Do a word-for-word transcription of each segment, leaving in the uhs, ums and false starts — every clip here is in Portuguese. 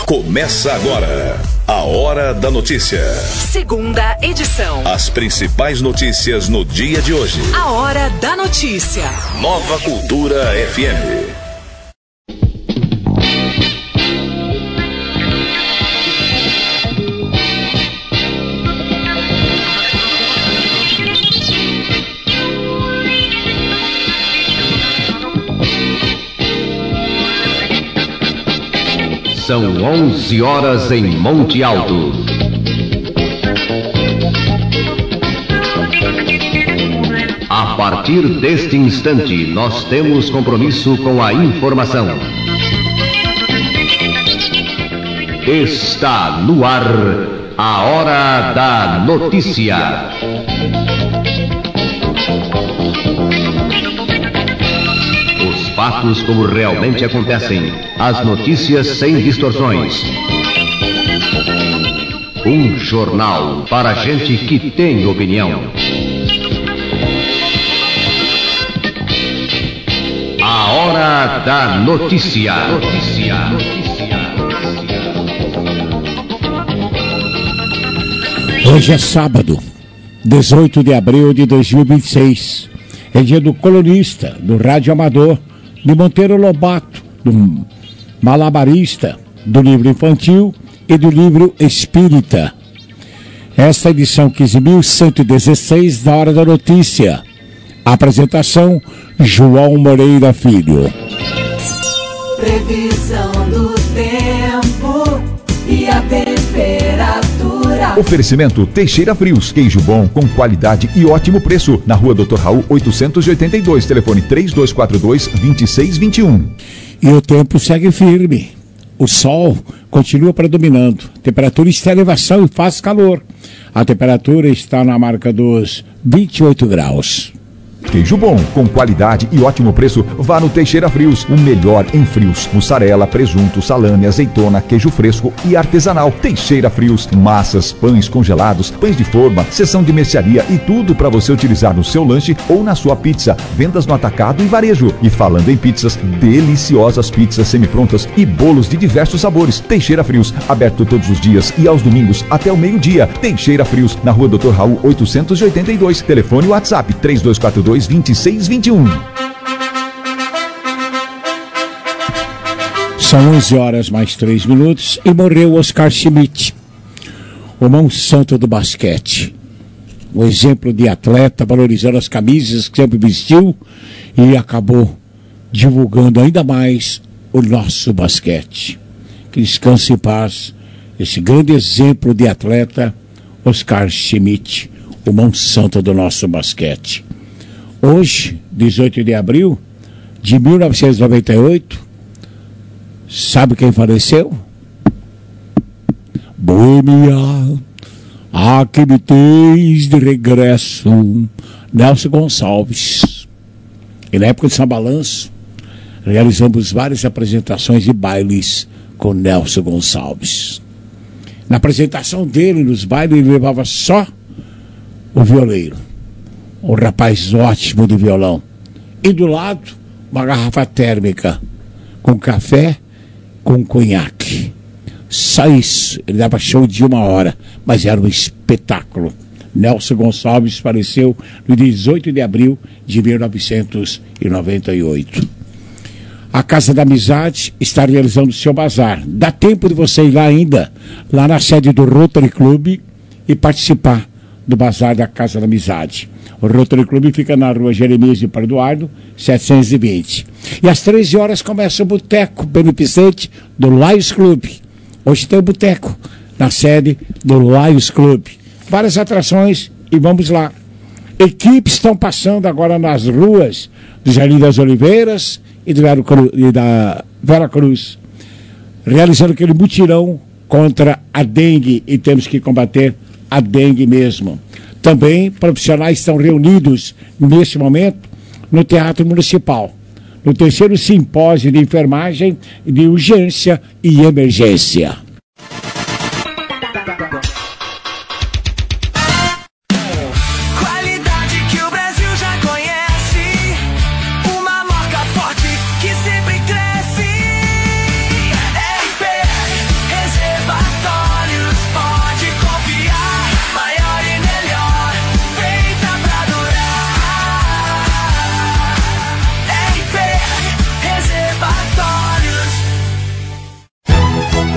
Começa agora a Hora da Notícia. Segunda edição. As principais notícias no dia de hoje. A Hora da Notícia. Nova Cultura F M. São onze horas em Monte Alto. A partir deste instante, nós temos compromisso com a informação. Está no ar a Hora da Notícia. Fatos como realmente acontecem. As notícias sem distorções. Um jornal para gente que tem opinião. A Hora da Notícia. Notícia. Hoje é sábado, dezoito de abril de dois mil e vinte e seis. É dia do colunista, do rádio amador, de Monteiro Lobato, do malabarista, do livro infantil e do livro espírita. Esta é a edição quinze mil cento e dezesseis da Hora da Notícia. Apresentação, João Moreira Filho. Previsão do tempo e a temperatura. Oferecimento Teixeira Frios, queijo bom com qualidade e ótimo preço. Na rua doutor Raul oitocentos e oitenta e dois, telefone três dois quatro dois, dois seis dois um. E o tempo segue firme. O sol continua predominando. Temperatura está em elevação e faz calor. A temperatura está na marca dos vinte e oito graus. Queijo bom, com qualidade e ótimo preço, vá no Teixeira Frios, o melhor em frios. Mussarela, presunto, salame, azeitona, queijo fresco e artesanal. Teixeira Frios, massas, pães congelados, pães de forma, seção de mercearia e tudo para você utilizar no seu lanche ou na sua pizza. Vendas no atacado e varejo. E falando em pizzas, deliciosas pizzas semi-prontas e bolos de diversos sabores. Teixeira Frios, aberto todos os dias e aos domingos até o meio-dia. Teixeira Frios, na rua doutor Raul oitocentos e oitenta e dois, telefone e WhatsApp três dois quatro dois, dois seis dois um. São onze horas mais três minutos e morreu Oscar Schmidt, o mão santo do basquete. Um exemplo de atleta, valorizando as camisas que sempre vestiu e acabou divulgando ainda mais o nosso basquete. Que descanse em paz esse grande exemplo de atleta, Oscar Schmidt, o mão santo do nosso basquete. Hoje, dezoito de abril de mil novecentos e noventa e oito, sabe quem faleceu? Boêmia, ah, que me tens de regresso, Nelson Gonçalves. E na época de São Balanço, realizamos várias apresentações e bailes com Nelson Gonçalves. Na apresentação dele, nos bailes, ele levava só o violeiro. Um rapaz ótimo de violão. E do lado, uma garrafa térmica com café, com conhaque. Só isso. Ele dava show de uma hora, mas era um espetáculo. Nelson Gonçalves faleceu no dezoito de abril de mil novecentos e noventa e oito. A Casa da Amizade está realizando o seu bazar. Dá tempo de você ir lá ainda, lá na sede do Rotary Club, e participar do bazar da Casa da Amizade. O Rotary Club fica na rua Jeremias de Parduardo, setecentos e vinte. E às treze horas começa o boteco beneficente do Lions Club. Hoje tem o boteco na sede do Lions Club. Várias atrações e vamos lá. Equipes estão passando agora nas ruas do Jardim das Oliveiras e, do Vera Cruz, e da Vera Cruz, realizando aquele mutirão contra a dengue, e temos que combater a dengue mesmo. Também profissionais estão reunidos neste momento no Teatro Municipal, no terceiro simpósio de enfermagem de urgência e emergência.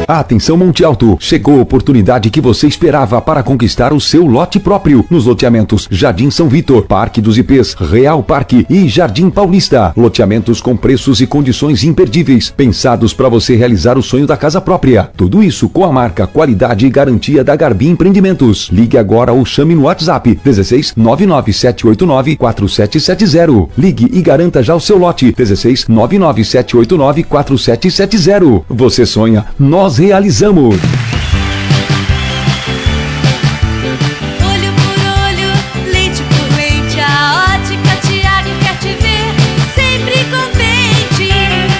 Atenção Monte Alto, chegou a oportunidade que você esperava para conquistar o seu lote próprio nos loteamentos Jardim São Vitor, Parque dos I Pês, Real Parque e Jardim Paulista. Loteamentos com preços e condições imperdíveis, pensados para você realizar o sonho da casa própria. Tudo isso com a marca, qualidade e garantia da Garbi Empreendimentos. Ligue agora ou chame no WhatsApp dezesseis nove nove sete oito nove quatro sete sete zero. Ligue e garanta já o seu lote dezesseis nove nove sete oito nove quatro sete sete zero. Você sonha, nós realizamos. Olho por olho, leite por leite, a Ótica Tiago quer te ver sempre contente.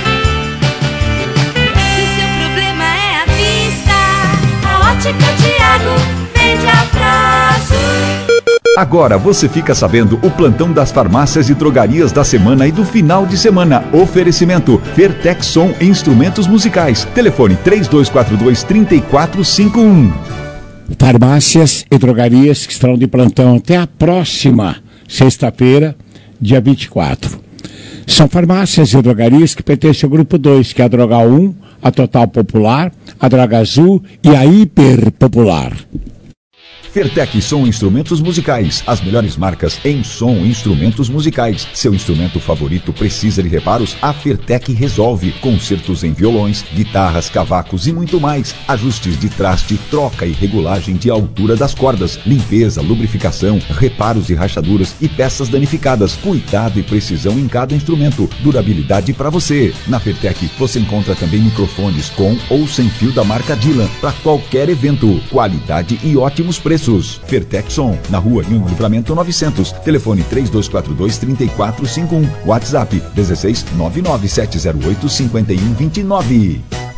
Se o seu problema é a vista, a Ótica Tiago vende a prazo. Agora você fica sabendo o plantão das farmácias e drogarias da semana e do final de semana. Oferecimento Fertexson Instrumentos Musicais. Telefone três dois quatro dois, três quatro cinco um. Farmácias e drogarias que estarão de plantão até a próxima sexta-feira, dia vinte e quatro. São farmácias e drogarias que pertencem ao grupo dois, que é a Droga um, a Total Popular, a Droga Azul e a Hiper Popular. Fertec Som Instrumentos Musicais, as melhores marcas em som e instrumentos musicais. Seu instrumento favorito precisa de reparos? A Fertec resolve. Concertos em violões, guitarras, cavacos e muito mais. Ajustes de traste, troca e regulagem de altura das cordas, limpeza, lubrificação, reparos de rachaduras e peças danificadas. Cuidado e precisão em cada instrumento. Durabilidade para você. Na Fertec você encontra também microfones com ou sem fio da marca Dylan para qualquer evento. Qualidade e ótimos preços. Fertexson, na rua Rio Livramento novecentos. Telefone três dois quatro dois, três quatro cinco um. WhatsApp dezesseis nove nove sete zero oito cinco um dois nove.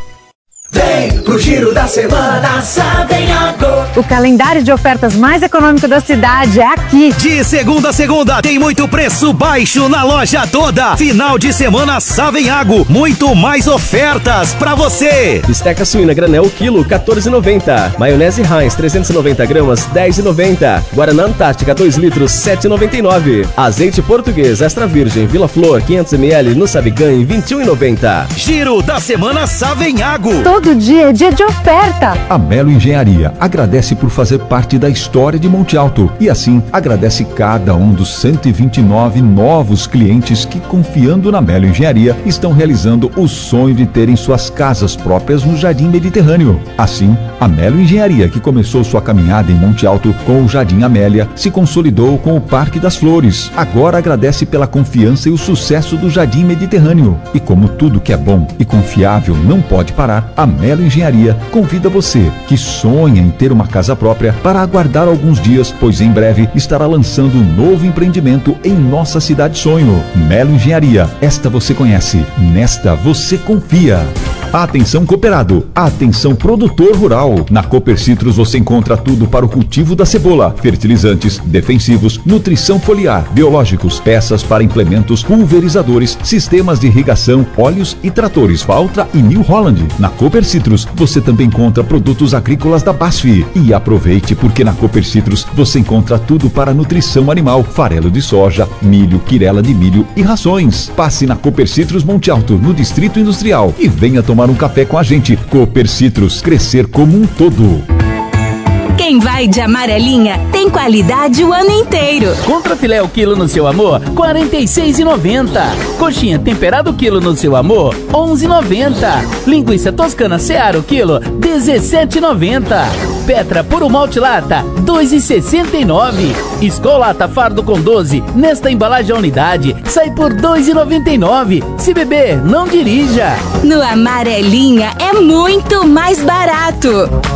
Vem pro Giro da Semana Savenhago. O calendário de ofertas mais econômico da cidade é aqui. De segunda a segunda tem muito preço baixo na loja toda. Final de semana Savenhago, muito mais ofertas pra você. Bisteca suína granel quilo quatorze reais e noventa centavos. Maionese Heinz trezentos e noventa gramas dez reais e noventa centavos. Guaraná Antártica dois litros sete reais e noventa e nove centavos. Azeite português extra virgem Vila Flor quinhentos mililitros no Sabigan vinte e um reais e noventa centavos. Giro da semana Savenhago. Todo dia é dia de oferta. A Melo Engenharia agradece por fazer parte da história de Monte Alto e assim agradece cada um dos cento e vinte e nove novos clientes que, confiando na Melo Engenharia, estão realizando o sonho de terem suas casas próprias no Jardim Mediterrâneo. Assim, a Melo Engenharia, que começou sua caminhada em Monte Alto com o Jardim Amélia, se consolidou com o Parque das Flores. Agora agradece pela confiança e o sucesso do Jardim Mediterrâneo. E como tudo que é bom e confiável não pode parar, a Melo Engenharia convida você que sonha em ter uma casa própria para aguardar alguns dias, pois em breve estará lançando um novo empreendimento em nossa cidade sonho. Melo Engenharia, esta você conhece, nesta você confia. Atenção cooperado, atenção produtor rural. Na Cooper Citrus você encontra tudo para o cultivo da cebola: fertilizantes, defensivos, nutrição foliar, biológicos, peças para implementos, pulverizadores, sistemas de irrigação, óleos e tratores Valtra e New Holland. Na Cooper Citrus você também encontra produtos agrícolas da B A S F. E aproveite, porque na Cooper Citrus você encontra tudo para nutrição animal: farelo de soja, milho, quirela de milho e rações. Passe na Cooper Citrus Monte Alto, no Distrito Industrial, e venha tomar um café com a gente. Cooper Citrus, crescer como um todo. Quem vai de amarelinha tem qualidade o ano inteiro. Contra filé o quilo no seu amor, quarenta e seis reais e noventa centavos. Coxinha temperada o quilo no seu amor, onze reais e noventa centavos. Linguiça toscana Seara o quilo, dezessete reais e noventa centavos. Petra puro malte lata, dois reais e sessenta e nove centavos. Escolata fardo com doze, nesta embalagem a unidade, sai por dois reais e noventa e nove centavos. Se beber, não dirija. No Amarelinha é muito mais barato.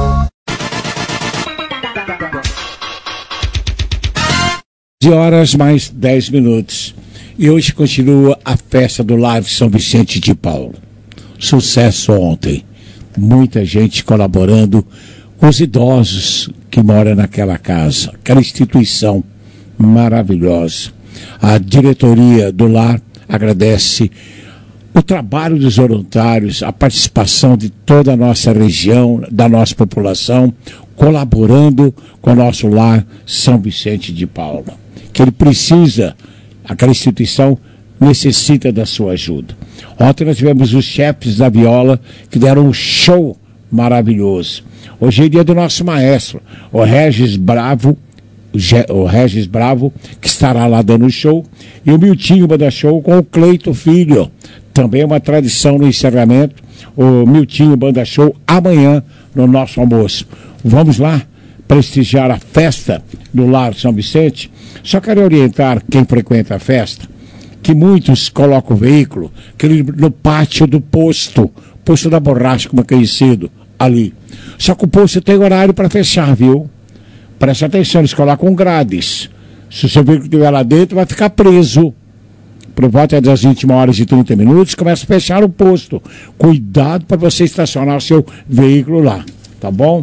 onze horas mais dez minutos. E hoje continua a festa do Live São Vicente de Paulo. Sucesso ontem. Muita gente colaborando com os idosos que moram naquela casa. Aquela instituição maravilhosa. A diretoria do lar agradece o trabalho dos voluntários, a participação de toda a nossa região, da nossa população, colaborando com o nosso lar São Vicente de Paulo. Que ele precisa, aquela instituição necessita da sua ajuda. Ontem nós tivemos os chefes da viola que deram um show maravilhoso. Hoje é dia do nosso maestro, o Regis Bravo, o, Ge, o Regis Bravo, que estará lá dando show, e o Miltinho Banda Show com o Cleito Filho. Também é uma tradição no encerramento, o Miltinho Banda Show amanhã no nosso almoço. Vamos lá prestigiar a festa do Lar São Vicente. Só quero orientar quem frequenta a festa, que muitos colocam o veículo no pátio do posto, posto da borracha, como é conhecido, ali. Só que o posto tem horário para fechar, viu? Preste atenção, eles colocam grades. Se o seu veículo estiver lá dentro, vai ficar preso. Por volta das vinte e uma horas e trinta minutos, começa a fechar o posto. Cuidado para você estacionar o seu veículo lá, tá bom?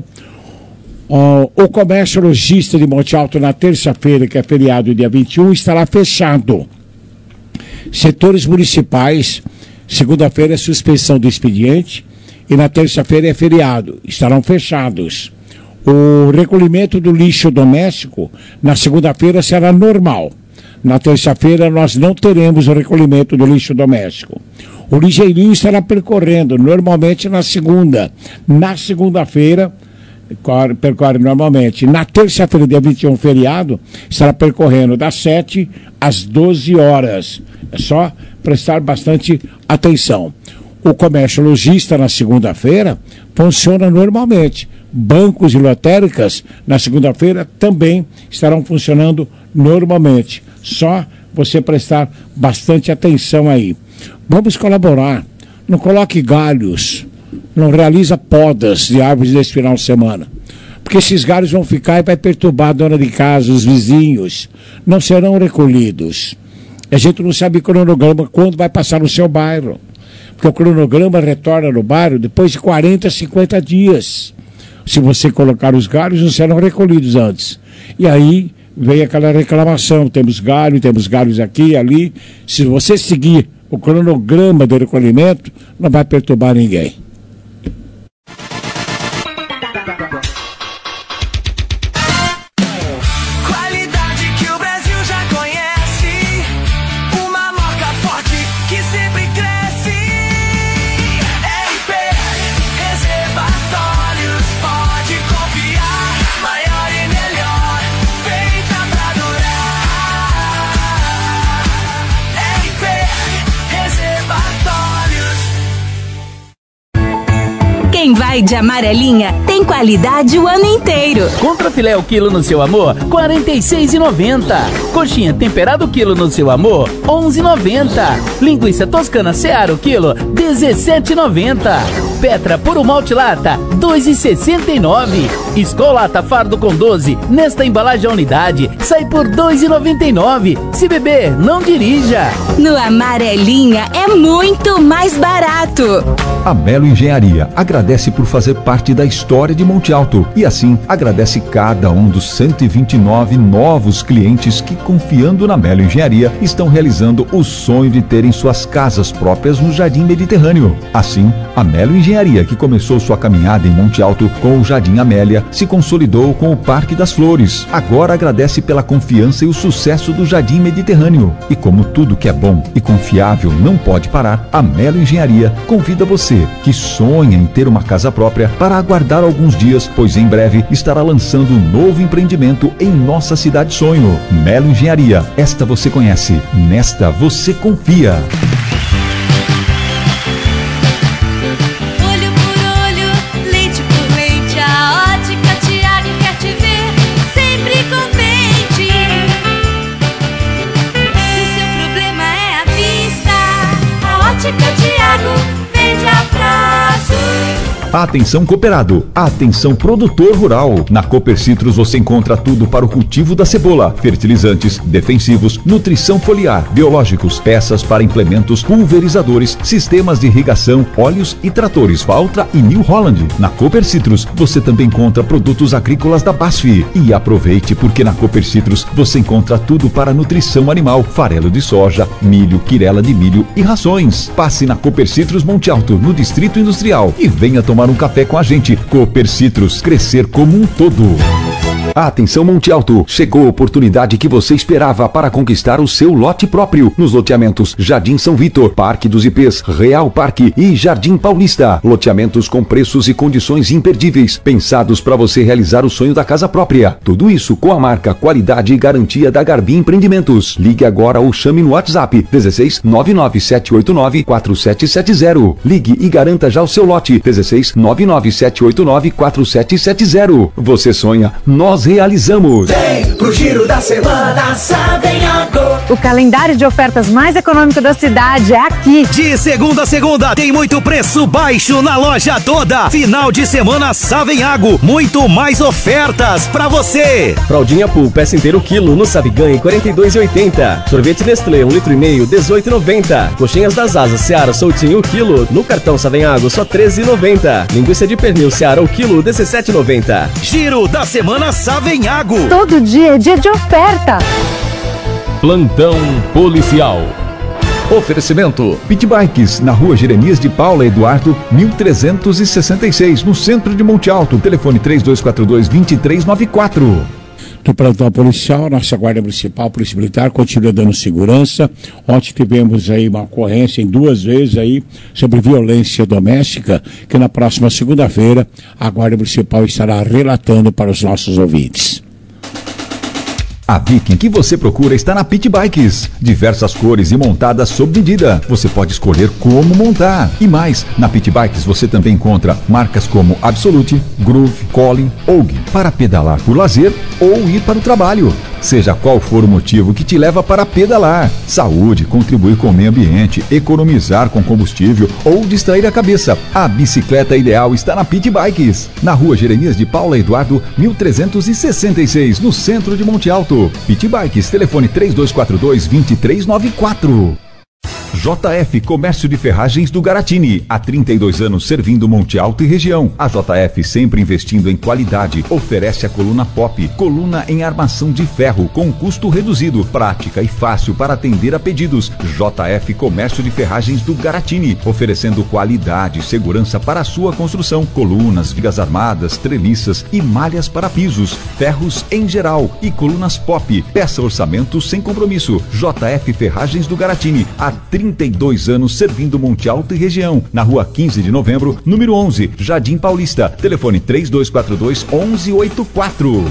Uh, o comércio lojista de Monte Alto, na terça-feira, que é feriado, dia vinte e um, estará fechado. Setores municipais, segunda-feira é suspensão do expediente e na terça-feira é feriado, estarão fechados. O recolhimento do lixo doméstico na segunda-feira será normal. Na terça-feira nós não teremos o recolhimento do lixo doméstico. O ligeirinho estará percorrendo normalmente na segunda. Na segunda-feira percorre normalmente. Na terça-feira, dia vinte e um, feriado, estará percorrendo das sete às doze horas. É só prestar bastante atenção. O comércio lojista na segunda-feira funciona normalmente. Bancos e lotéricas na segunda-feira também estarão funcionando normalmente. Só você prestar bastante atenção aí. Vamos colaborar. Não coloque galhos. Não realiza podas de árvores nesse final de semana. Porque esses galhos vão ficar e vai perturbar a dona de casa, os vizinhos. Não serão recolhidos. A gente não sabe o cronograma quando vai passar no seu bairro. Porque o cronograma retorna no bairro depois de quarenta, cinquenta dias. Se você colocar os galhos, não serão recolhidos antes. E aí vem aquela reclamação. Temos galho, temos galhos aqui e ali. Se você seguir o cronograma do recolhimento, não vai perturbar ninguém. Quem vai de amarelinha tem qualidade o ano inteiro. Contrafilé o quilo no seu amor, quarenta e seis reais e noventa centavos. Coxinha temperada o quilo no seu amor, onze reais e noventa centavos. Linguiça toscana Seara o quilo, dezessete reais e noventa centavos. Petra puro malte lata, dois reais e sessenta e nove centavos. Escolata fardo com doze, nesta embalagem a unidade, sai por dois reais e noventa e nove centavos. Se beber, não dirija. No Amarelinha é muito mais barato. A Melo Engenharia agradece por fazer parte da história de Monte Alto e assim agradece cada um dos cento e vinte e nove novos clientes que, confiando na Melo Engenharia, estão realizando o sonho de terem suas casas próprias no Jardim Mediterrâneo. Assim, a Melo Engenharia, que começou sua caminhada em Monte Alto com o Jardim Amélia, se consolidou com o Parque das Flores. Agora agradece pela confiança e o sucesso do Jardim Mediterrâneo. E como tudo que é bom e confiável não pode parar, a Melo Engenharia convida você que sonha em ter uma casa própria para aguardar alguns dias, pois em breve estará lançando um novo empreendimento em nossa cidade sonho. Melo Engenharia, esta você conhece, nesta você confia. Olho por olho, leite por leite, a Ótica Tiago quer te ver sempre contente. Se o seu problema é a vista, a Ótica Tiago vende a prazo. Atenção cooperado, atenção produtor rural. Na Cooper Citrus você encontra tudo para o cultivo da cebola: fertilizantes, defensivos, nutrição foliar, biológicos, peças para implementos, pulverizadores, sistemas de irrigação, óleos e tratores Valtra e New Holland. Na Cooper Citrus você também encontra produtos agrícolas da B A S F. E aproveite, porque na Cooper Citrus você encontra tudo para nutrição animal: farelo de soja, milho, quirela de milho e rações. Passe na Cooper Citrus Monte Alto, no Distrito Industrial, e venha tomar um café com a gente. Cooper Citrus, crescer como um todo. Atenção Monte Alto, chegou a oportunidade que você esperava para conquistar o seu lote próprio nos loteamentos Jardim São Vitor, Parque dos Ipês, Real Parque e Jardim Paulista. Loteamentos com preços e condições imperdíveis, pensados para você realizar o sonho da casa própria. Tudo isso com a marca, qualidade e garantia da Garbi Empreendimentos. Ligue agora ou chame no WhatsApp dezesseis nove nove sete oito nove quatro sete sete zero. Ligue e garanta já o seu lote dezesseis nove nove sete oito nove quatro sete sete zero. Você sonha, nós realizamos. Vem pro Giro da Semana Savenhago. O calendário de ofertas mais econômico da cidade é aqui. De segunda a segunda tem muito preço baixo na loja toda. Final de semana Savenhago, muito mais ofertas pra você. Fraldinha Pool, peça inteiro quilo no Saviganha, quarenta e dois reais e oitenta. Sorvete Nestlé, um litro e meio, dezoito reais e noventa. Coxinhas das Asas Seara soltinho o quilo no cartão Savenhago, só treze reais e noventa. Linguiça de pernil Seara o quilo, dezessete reais e noventa. Giro da semana Savenhago. Todo dia é dia de oferta. Plantão policial. Oferecimento Pit Bikes, na rua Jeremias de Paula Eduardo, mil trezentos e sessenta e seis, no centro de Monte Alto. Telefone três dois quatro dois, dois três nove quatro. Do plantão policial, nossa Guarda Municipal, Polícia Militar, continua dando segurança. Ontem tivemos aí uma ocorrência em duas vezes aí sobre violência doméstica, que na próxima segunda-feira a Guarda Municipal estará relatando para os nossos ouvintes. A Viking que você procura está na Pit Bikes. Diversas cores e montadas sob medida. Você pode escolher como montar. E mais, na Pit Bikes você também encontra marcas como Absolute, Groove, Colin, Og, para pedalar por lazer ou ir para o trabalho. Seja qual for o motivo que te leva para pedalar. Saúde, contribuir com o meio ambiente, economizar com combustível ou distrair a cabeça. A bicicleta ideal está na Pit Bikes. Na rua Jeremias de Paula Eduardo, mil trezentos e sessenta e seis, no centro de Monte Alto. Pit Bikes, telefone três dois quatro dois, dois três nove quatro. J F Comércio de Ferragens do Garatini, há trinta e dois anos servindo Monte Alto e região. A J F, sempre investindo em qualidade, oferece a coluna Pop, coluna em armação de ferro com custo reduzido, prática e fácil para atender a pedidos. J F Comércio de Ferragens do Garatini, oferecendo qualidade e segurança para a sua construção, colunas, vigas armadas, treliças e malhas para pisos, ferros em geral e colunas Pop. Peça orçamento sem compromisso. J F Ferragens do Garatini, há trinta e dois anos servindo Monte Alto e região. Na rua quinze de novembro, número onze, Jardim Paulista. Telefone três dois quatro dois, um um oito quatro.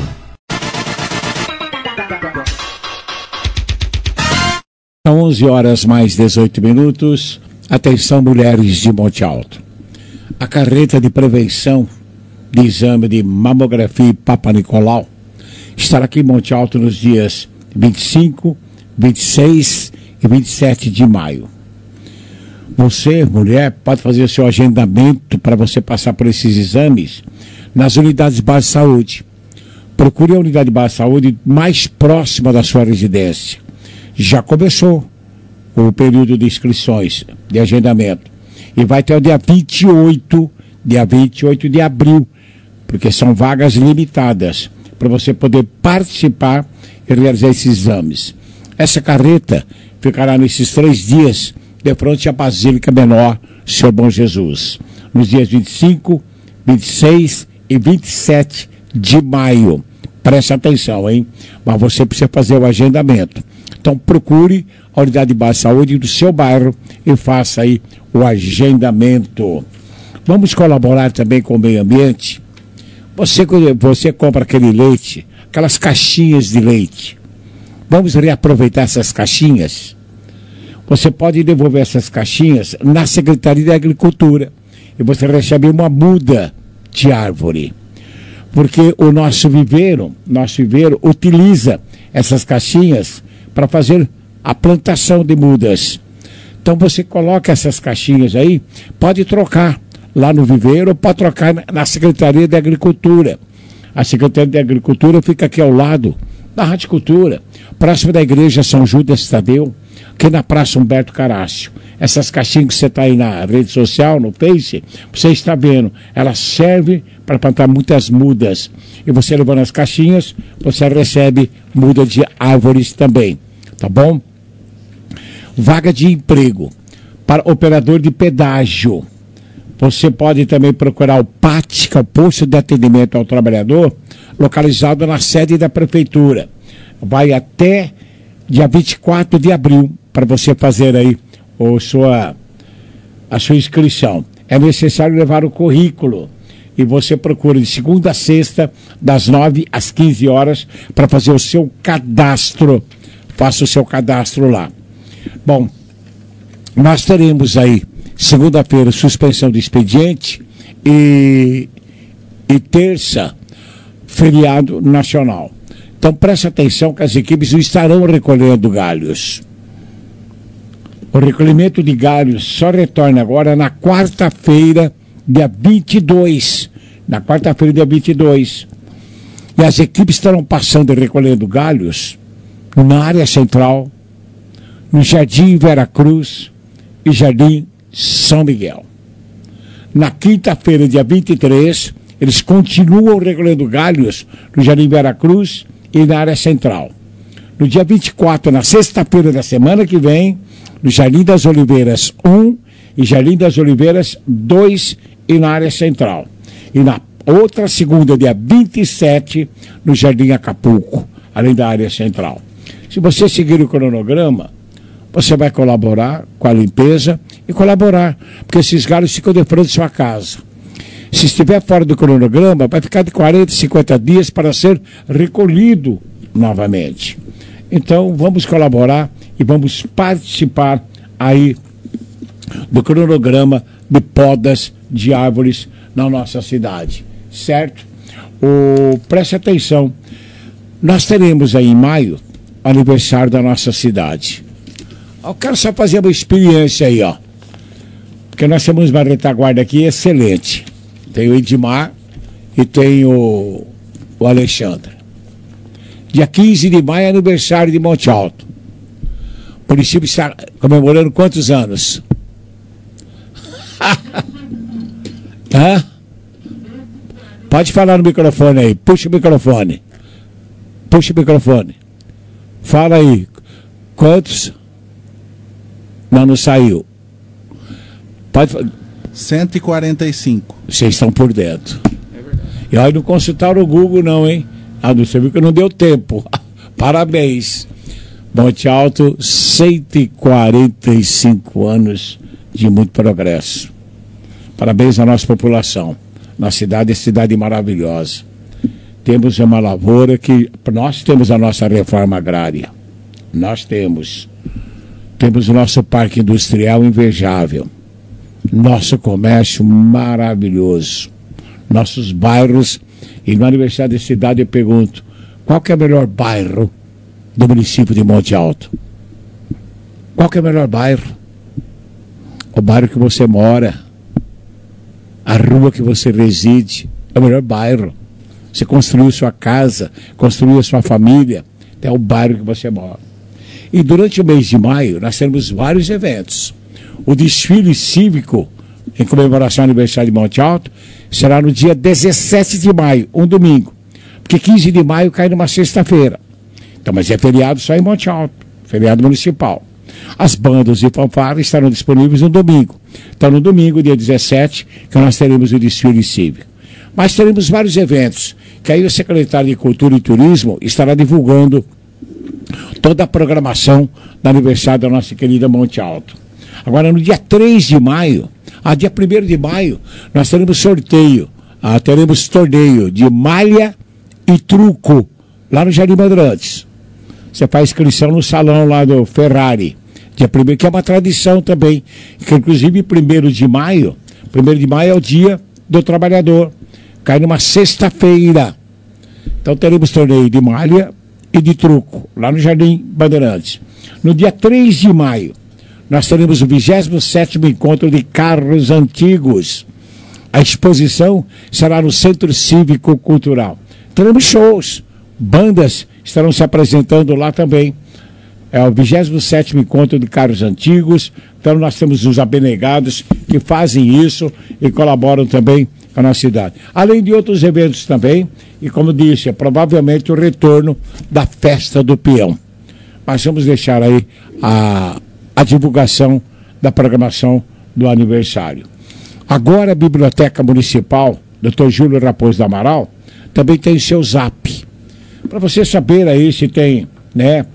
São onze horas mais dezoito minutos. Atenção, mulheres de Monte Alto. A carreta de prevenção de exame de mamografia e Papa Nicolau estará aqui em Monte Alto nos dias vinte e cinco, vinte e seis e vinte e sete de maio. Você, mulher, pode fazer o seu agendamento para você passar por esses exames nas unidades básicas de saúde. Procure a unidade básica de saúde mais próxima da sua residência. Já começou o período de inscrições, de agendamento. E vai até o dia vinte e oito, dia vinte e oito de abril, porque são vagas limitadas para você poder participar e realizar esses exames. Essa carreta ficará nesses três dias de frente à Basílica Menor Senhor Bom Jesus, nos dias vinte e cinco, vinte e seis e vinte e sete de maio. Preste atenção, hein? Mas você precisa fazer o agendamento. Então procure a unidade de base de saúde do seu bairro e faça aí o agendamento. Vamos colaborar também com o meio ambiente. Você, você compra aquele leite, aquelas caixinhas de leite. Vamos reaproveitar essas caixinhas? Você pode devolver essas caixinhas na Secretaria da Agricultura e você recebe uma muda de árvore. Porque o nosso viveiro, nosso viveiro utiliza essas caixinhas para fazer a plantação de mudas. Então você coloca essas caixinhas aí, pode trocar lá no viveiro ou pode trocar na Secretaria da Agricultura. A Secretaria da Agricultura fica aqui ao lado da Rádio Cultura, próximo da Igreja São Judas Tadeu, aqui na Praça Humberto Carácio. Essas caixinhas que você está aí na rede social, no Face, você está vendo, elas servem para plantar muitas mudas. E você levando as caixinhas, você recebe muda de árvores também, tá bom? Vaga de emprego para operador de pedágio. Você pode também procurar o P A T, que é o Posto de Atendimento ao Trabalhador, localizado na sede da prefeitura. Vai até dia vinte e quatro de abril para você fazer aí o sua, a sua inscrição. É necessário levar o currículo e você procura de segunda a sexta, das nove às quinze horas, para fazer o seu cadastro. Faça o seu cadastro lá. Bom, nós teremos aí segunda-feira suspensão de expediente e, e terça feriado nacional. Então preste atenção que as equipes não estarão recolhendo galhos. O recolhimento de galhos só retorna agora na quarta-feira, dia vinte e dois. Na quarta-feira, dia vinte e dois. E as equipes estarão passando e recolhendo galhos na área central, no Jardim Veracruz e Jardim São Miguel. Na quinta-feira, dia vinte e três, eles continuam recolhendo galhos no Jardim Veracruz e na área central. No dia vinte e quatro, na sexta-feira da semana que vem, no Jardim das Oliveiras um e Jardim das Oliveiras dois e na área central. E na outra segunda, dia vinte e sete, no Jardim Acapulco, além da área central. Se você seguir o cronograma, você vai colaborar com a limpeza e colaborar, porque esses galhos ficam de frente à sua casa. Se estiver fora do cronograma, vai ficar de quarenta, cinquenta dias para ser recolhido novamente. Então, vamos colaborar e vamos participar aí do cronograma de podas de árvores na nossa cidade, certo? O, preste atenção, nós teremos aí em maio aniversário da nossa cidade. Eu quero só fazer uma experiência aí, ó, porque nós temos uma retaguarda aqui excelente. Tem o Edmar e tem o, o Alexandre. Dia quinze de maio é aniversário de Monte Alto. O município está comemorando quantos anos? Hã? Pode falar no microfone aí. Puxa o microfone. Puxa o microfone. Fala aí. Quantos? Não, não saiu. Pode falar. cento e quarenta e cinco. Vocês estão por dentro. É verdade. E aí não consultaram o Google não, hein? Ah, você viu que não deu tempo. Parabéns. Monte Alto, cento e quarenta e cinco anos de muito progresso. Parabéns à nossa população. Nossa cidade é cidade maravilhosa. Temos uma lavoura que... Nós temos a nossa reforma agrária. Nós temos. Temos o nosso parque industrial invejável. Nosso comércio maravilhoso. Nossos bairros. E no aniversário da cidade eu pergunto, qual que é o melhor bairro do município de Monte Alto? Qual que é o melhor bairro? O bairro que você mora. A rua que você reside. É o melhor bairro. Você construiu sua casa, construiu a sua família. É o bairro que você mora. E durante o mês de maio nós temos vários eventos. O desfile cívico em comemoração ao aniversário de Monte Alto será no dia dezessete de maio, um domingo. Porque quinze de maio cai numa sexta-feira. Então, mas é feriado só em Monte Alto, feriado municipal. As bandas e fanfarras estarão disponíveis no domingo. Então, no domingo, dia dezessete, que nós teremos o desfile cívico. Mas teremos vários eventos, que aí o secretário de Cultura e Turismo estará divulgando toda a programação do aniversário da nossa querida Monte Alto. Agora, no dia três de maio, ah, dia primeiro de maio, nós teremos sorteio, ah, teremos torneio de malha e truco, lá no Jardim Bandeirantes. Você faz inscrição no salão lá do Ferrari, dia primeiro, que é uma tradição também, que inclusive primeiro de maio, primeiro de maio é o dia do trabalhador, cai numa sexta-feira. Então teremos torneio de malha e de truco, lá no Jardim Bandeirantes. No dia três de maio, nós teremos o vigésimo sétimo Encontro de Carros Antigos. A exposição será no Centro Cívico Cultural. Teremos shows, bandas estarão se apresentando lá também. É o vigésimo sétimo Encontro de Carros Antigos. Então nós temos os abnegados que fazem isso e colaboram também com a nossa cidade. Além de outros eventos também, e como disse, é provavelmente o retorno da Festa do Peão. Mas vamos deixar aí a, a divulgação da programação do aniversário. Agora a Biblioteca Municipal, doutor Júlio Raposo do Amaral, também tem o seu zap. Para você saber aí se tem, né,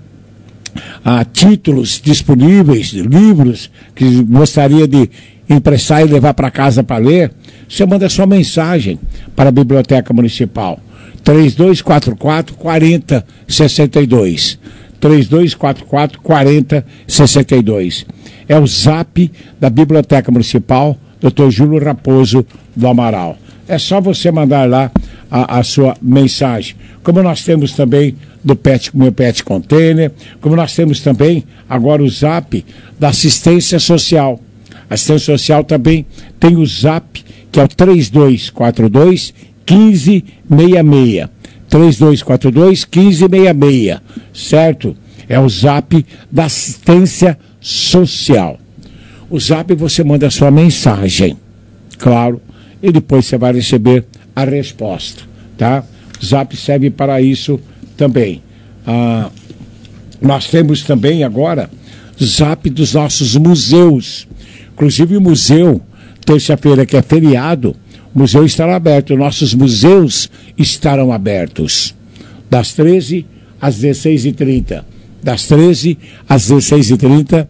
ah, títulos disponíveis, livros que gostaria de emprestar e levar para casa para ler, você manda sua mensagem para a Biblioteca Municipal. três dois quatro quatro, quatro zero seis dois. três dois quatro quatro, quatro zero seis dois. É o zap da Biblioteca Municipal, doutor Júlio Raposo do Amaral. É só você mandar lá a, a sua mensagem. Como nós temos também do Pet, meu Pet Container, como nós temos também agora o zap da assistência social. A assistência social também tem o zap, que é o três dois quatro dois, um cinco seis seis. três dois quatro dois, um cinco seis seis, certo? É o zap da assistência social. O zap você manda a sua mensagem, claro, e depois você vai receber a resposta, tá? O zap serve para isso também. Ah, nós temos também agora o zap dos nossos museus. Inclusive o museu, terça-feira que é feriado, o museu estará aberto, nossos museus estarão abertos, das treze às dezesseis e trinta. Das treze às dezesseis e trinta,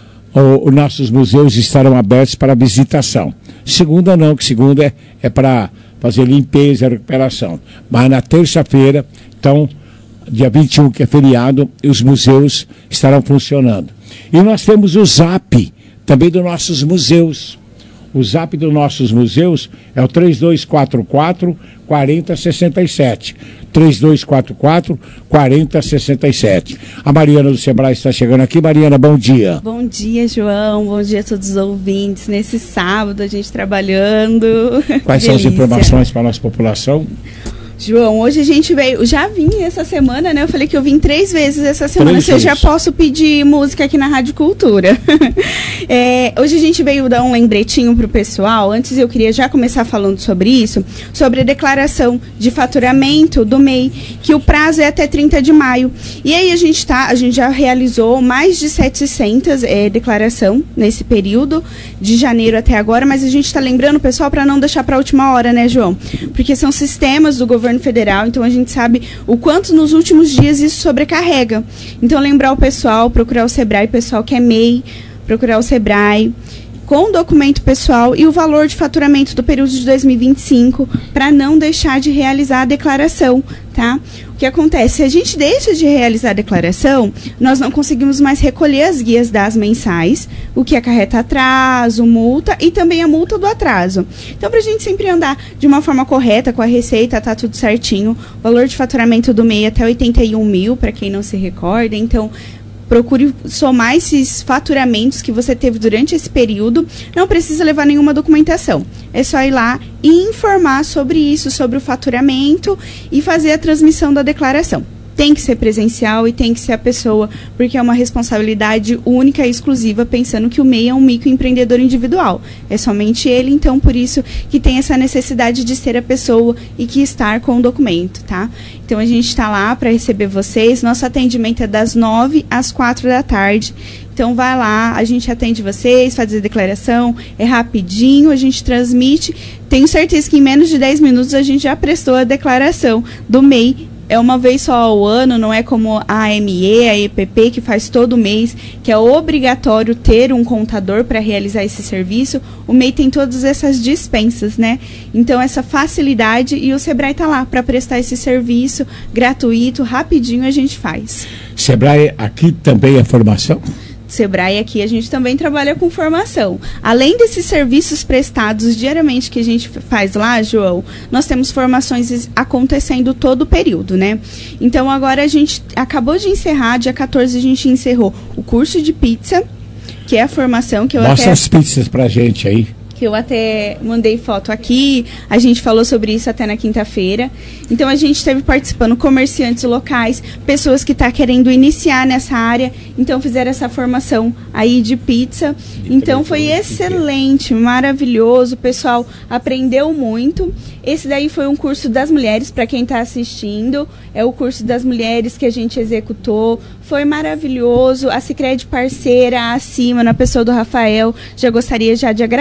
os nossos museus estarão abertos para visitação. Segunda não, que segunda é, é para fazer limpeza e recuperação. Mas na terça-feira, então, dia vinte e um, que é feriado, os museus estarão funcionando. E nós temos o zap também dos nossos museus. O zap dos nossos museus é o três dois quatro quatro, quatro zero seis sete. três dois quatro quatro, quatro zero seis sete. A Mariana do Sebrae está chegando aqui. Mariana, bom dia. Bom dia, João. Bom dia a todos os ouvintes. Nesse sábado, a gente trabalhando. Quais são as informações para a nossa população? João, hoje a gente veio, já vim essa semana, né? Eu falei que eu vim três vezes essa semana, se eu já posso pedir música aqui na Rádio Cultura. é, hoje a gente veio dar um lembretinho pro pessoal. Antes eu queria já começar falando sobre isso, sobre a declaração de faturamento do M E I, que o prazo é até trinta de maio. E aí a gente tá, a gente já realizou mais de setecentas é, declaração nesse período, de janeiro até agora, mas a gente está lembrando, pessoal, para não deixar para a última hora, né, João? Porque são sistemas do governo federal, então a gente sabe o quanto nos últimos dias isso sobrecarrega. Então lembrar o pessoal, procurar o Sebrae, pessoal que é M E I, procurar o Sebrae com o documento pessoal e o valor de faturamento do período de dois mil e vinte e cinco, para não deixar de realizar a declaração, tá? O que acontece? Se a gente deixa de realizar a declaração, nós não conseguimos mais recolher as guias das mensais, o que acarreta atraso, multa e também a multa do atraso. Então, para a gente sempre andar de uma forma correta, com a receita, tá tudo certinho. O valor de faturamento do M E I até oitenta e um mil, para quem não se recorda. Então, procure somar esses faturamentos que você teve durante esse período. Não precisa levar nenhuma documentação. É só ir lá e informar sobre isso, sobre o faturamento e fazer a transmissão da declaração. Tem que ser presencial e tem que ser a pessoa, porque é uma responsabilidade única e exclusiva, pensando que o M E I é um microempreendedor individual. É somente ele, então, por isso que tem essa necessidade de ser a pessoa e que estar com o documento, tá? Então, a gente está lá para receber vocês. Nosso atendimento é das nove às quatro da tarde. Então, vai lá, a gente atende vocês, faz a declaração, é rapidinho, a gente transmite. Tenho certeza que em menos de dez minutos a gente já prestou a declaração do M E I. É uma vez só ao ano, não é como a A M E, a E P P, que faz todo mês, que é obrigatório ter um contador para realizar esse serviço. O M E I tem todas essas dispensas, né? Então, essa facilidade, e o Sebrae está lá para prestar esse serviço gratuito, rapidinho a gente faz. Sebrae aqui também é formação? Sebrae aqui a gente também trabalha com formação. Além desses serviços prestados diariamente que a gente faz lá, João, nós temos formações acontecendo todo o período, né? Então agora a gente acabou de encerrar, dia quatorze a gente encerrou o curso de pizza, que é a formação que eu Mostra até... as pizzas pra gente aí. Que eu até mandei foto aqui, a gente falou sobre isso até na quinta-feira. Então, a gente esteve participando comerciantes locais, pessoas que estão querendo iniciar nessa área, então fizeram essa formação aí de pizza. De então, foi excelente, maravilhoso, o pessoal aprendeu muito. Esse daí foi um curso das mulheres, para quem está assistindo, é o curso das mulheres que a gente executou. Foi maravilhoso, a Sicredi parceira, acima, na pessoa do Rafael, já gostaria já de agradecer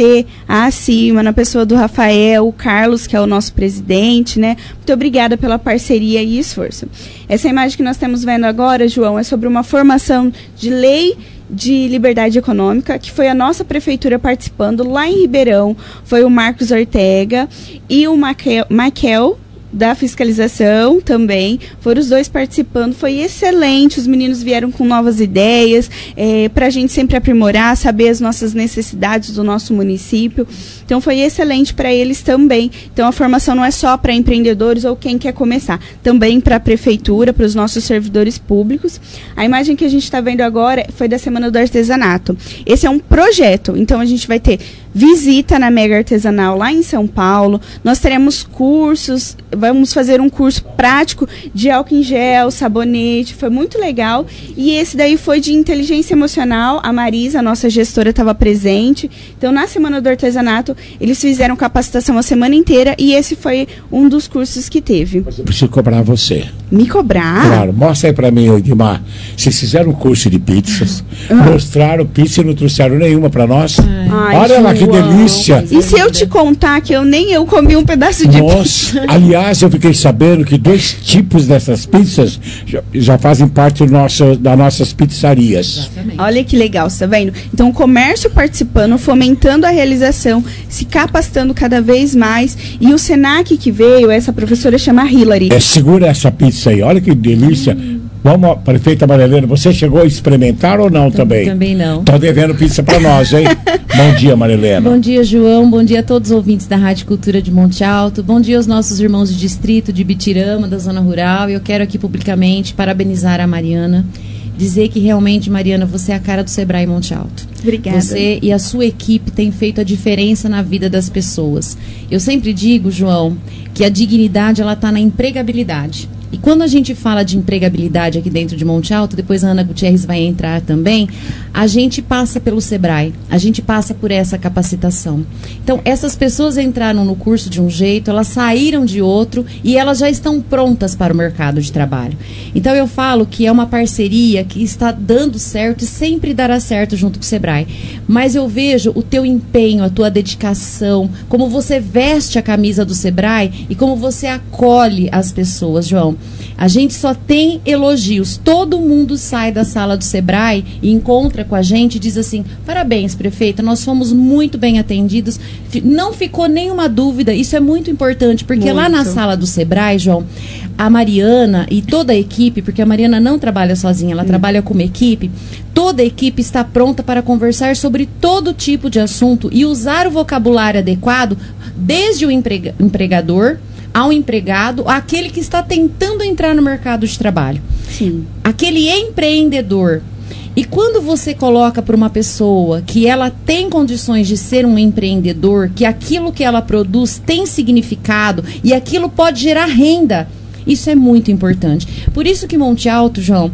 agradecer a Acima, na pessoa do Rafael, o Carlos, que é o nosso presidente, né? Muito obrigada pela parceria e esforço. Essa imagem que nós estamos vendo agora, João, é sobre uma formação de lei de liberdade econômica, que foi a nossa prefeitura participando lá em Ribeirão. Foi o Marcos Ortega e o Maquel, Maquel da fiscalização também, foram os dois participando, foi excelente, os meninos vieram com novas ideias, é, para a gente sempre aprimorar, saber as nossas necessidades do nosso município, então foi excelente para eles também. Então a formação não é só para empreendedores ou quem quer começar, também para a prefeitura, para os nossos servidores públicos. A imagem que a gente está vendo agora foi da Semana do Artesanato. Esse é um projeto, então a gente vai ter visita na Mega Artesanal lá em São Paulo, nós teremos cursos, vamos fazer um curso prático de álcool em gel, sabonete, foi muito legal, e esse daí foi de inteligência emocional, a Marisa, a nossa gestora, estava presente, então na Semana do Artesanato eles fizeram capacitação a semana inteira, e esse foi um dos cursos que teve. Eu preciso cobrar você. Me cobrar? Claro, mostra aí pra mim, Edmar, vocês fizeram um curso de pizzas, ah. mostraram pizza e não trouxeram nenhuma pra nós. Ai, olha lá que delícia. E se eu te contar que eu nem eu comi um pedaço de Nossa, pizza? Aliás, eu fiquei sabendo que dois tipos dessas pizzas já, já fazem parte do nosso, das nossas pizzarias. Exatamente. Olha que legal, você tá vendo? Então, o comércio participando, fomentando a realização, se capacitando cada vez mais. E o Senac que veio, essa professora chama Hilary. É, segura essa pizza aí, olha que delícia. Hum. Vamos, prefeita Marilena, você chegou a experimentar ou não também? Também não. Estão devendo pizza para nós, hein? Bom dia, Marilena. Bom dia, João. Bom dia a todos os ouvintes da Rádio Cultura de Monte Alto. Bom dia aos nossos irmãos de distrito, de Bitirama, da zona rural. Eu quero aqui publicamente parabenizar a Mariana. Dizer que realmente, Mariana, você é a cara do Sebrae Monte Alto. Obrigada. Você e a sua equipe têm feito a diferença na vida das pessoas. Eu sempre digo, João, que a dignidade ela está na empregabilidade. E quando a gente fala de empregabilidade aqui dentro de Monte Alto, depois a Ana Gutierrez vai entrar também, a gente passa pelo Sebrae, a gente passa por essa capacitação. Então, essas pessoas entraram no curso de um jeito, elas saíram de outro e elas já estão prontas para o mercado de trabalho. Então, eu falo que é uma parceria que está dando certo e sempre dará certo junto com o Sebrae. Mas eu vejo o teu empenho, a tua dedicação, como você veste a camisa do Sebrae e como você acolhe as pessoas, João. A gente só tem elogios. Todo mundo sai da sala do Sebrae e encontra com a gente e diz assim: parabéns, prefeita, nós fomos muito bem atendidos. Não ficou nenhuma dúvida. Isso é muito importante, porque muito. Lá na sala do Sebrae, João, a Mariana e toda a equipe, porque a Mariana não trabalha sozinha, ela hum. trabalha como equipe, toda a equipe está pronta para conversar sobre todo tipo de assunto e usar o vocabulário adequado, desde o emprega- empregador ao empregado, aquele que está tentando entrar no mercado de trabalho. Sim. Aquele empreendedor. E quando você coloca para uma pessoa que ela tem condições de ser um empreendedor, que aquilo que ela produz tem significado e aquilo pode gerar renda, isso é muito importante. Por isso que Monte Alto, João,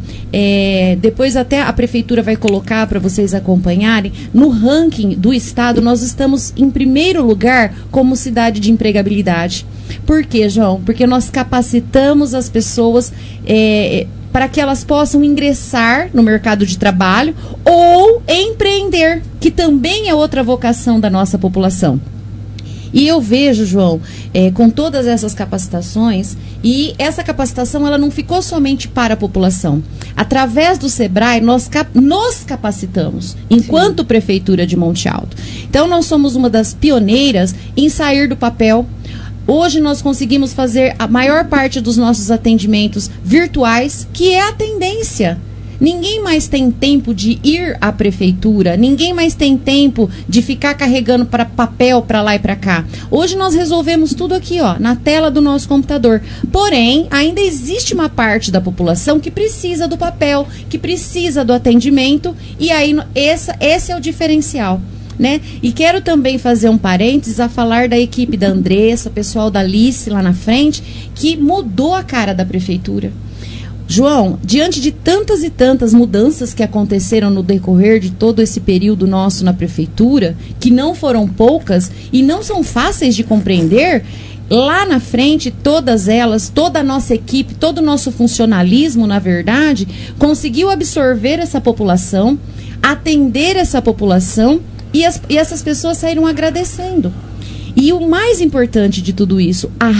é, depois até a prefeitura vai colocar para vocês acompanharem, no ranking do estado, nós estamos em primeiro lugar como cidade de empregabilidade. Por quê, João? Porque nós capacitamos as pessoas é, para que elas possam ingressar no mercado de trabalho ou empreender, que também é outra vocação da nossa população. E eu vejo, João, é, com todas essas capacitações, e essa capacitação ela não ficou somente para a população. Através do Sebrae, nós cap- nos capacitamos, enquanto Sim. Prefeitura de Monte Alto. Então, nós somos uma das pioneiras em sair do papel. Hoje nós conseguimos fazer a maior parte dos nossos atendimentos virtuais, que é a tendência. Ninguém mais tem tempo de ir à prefeitura, ninguém mais tem tempo de ficar carregando para papel para lá e para cá. Hoje nós resolvemos tudo aqui, ó, na tela do nosso computador. Porém, ainda existe uma parte da população que precisa do papel, que precisa do atendimento, e aí essa, esse é o diferencial. Né? E quero também fazer um parênteses a falar da equipe da Andressa, pessoal da Alice lá na frente, que mudou a cara da prefeitura. João, diante de tantas e tantas mudanças que aconteceram no decorrer de todo esse período nosso na prefeitura, que não foram poucas e não são fáceis de compreender, lá na frente, todas elas, toda a nossa equipe, todo o nosso funcionalismo, na verdade, conseguiu absorver essa população, atender essa população E, as, e essas pessoas saíram agradecendo. E o mais importante de tudo isso, a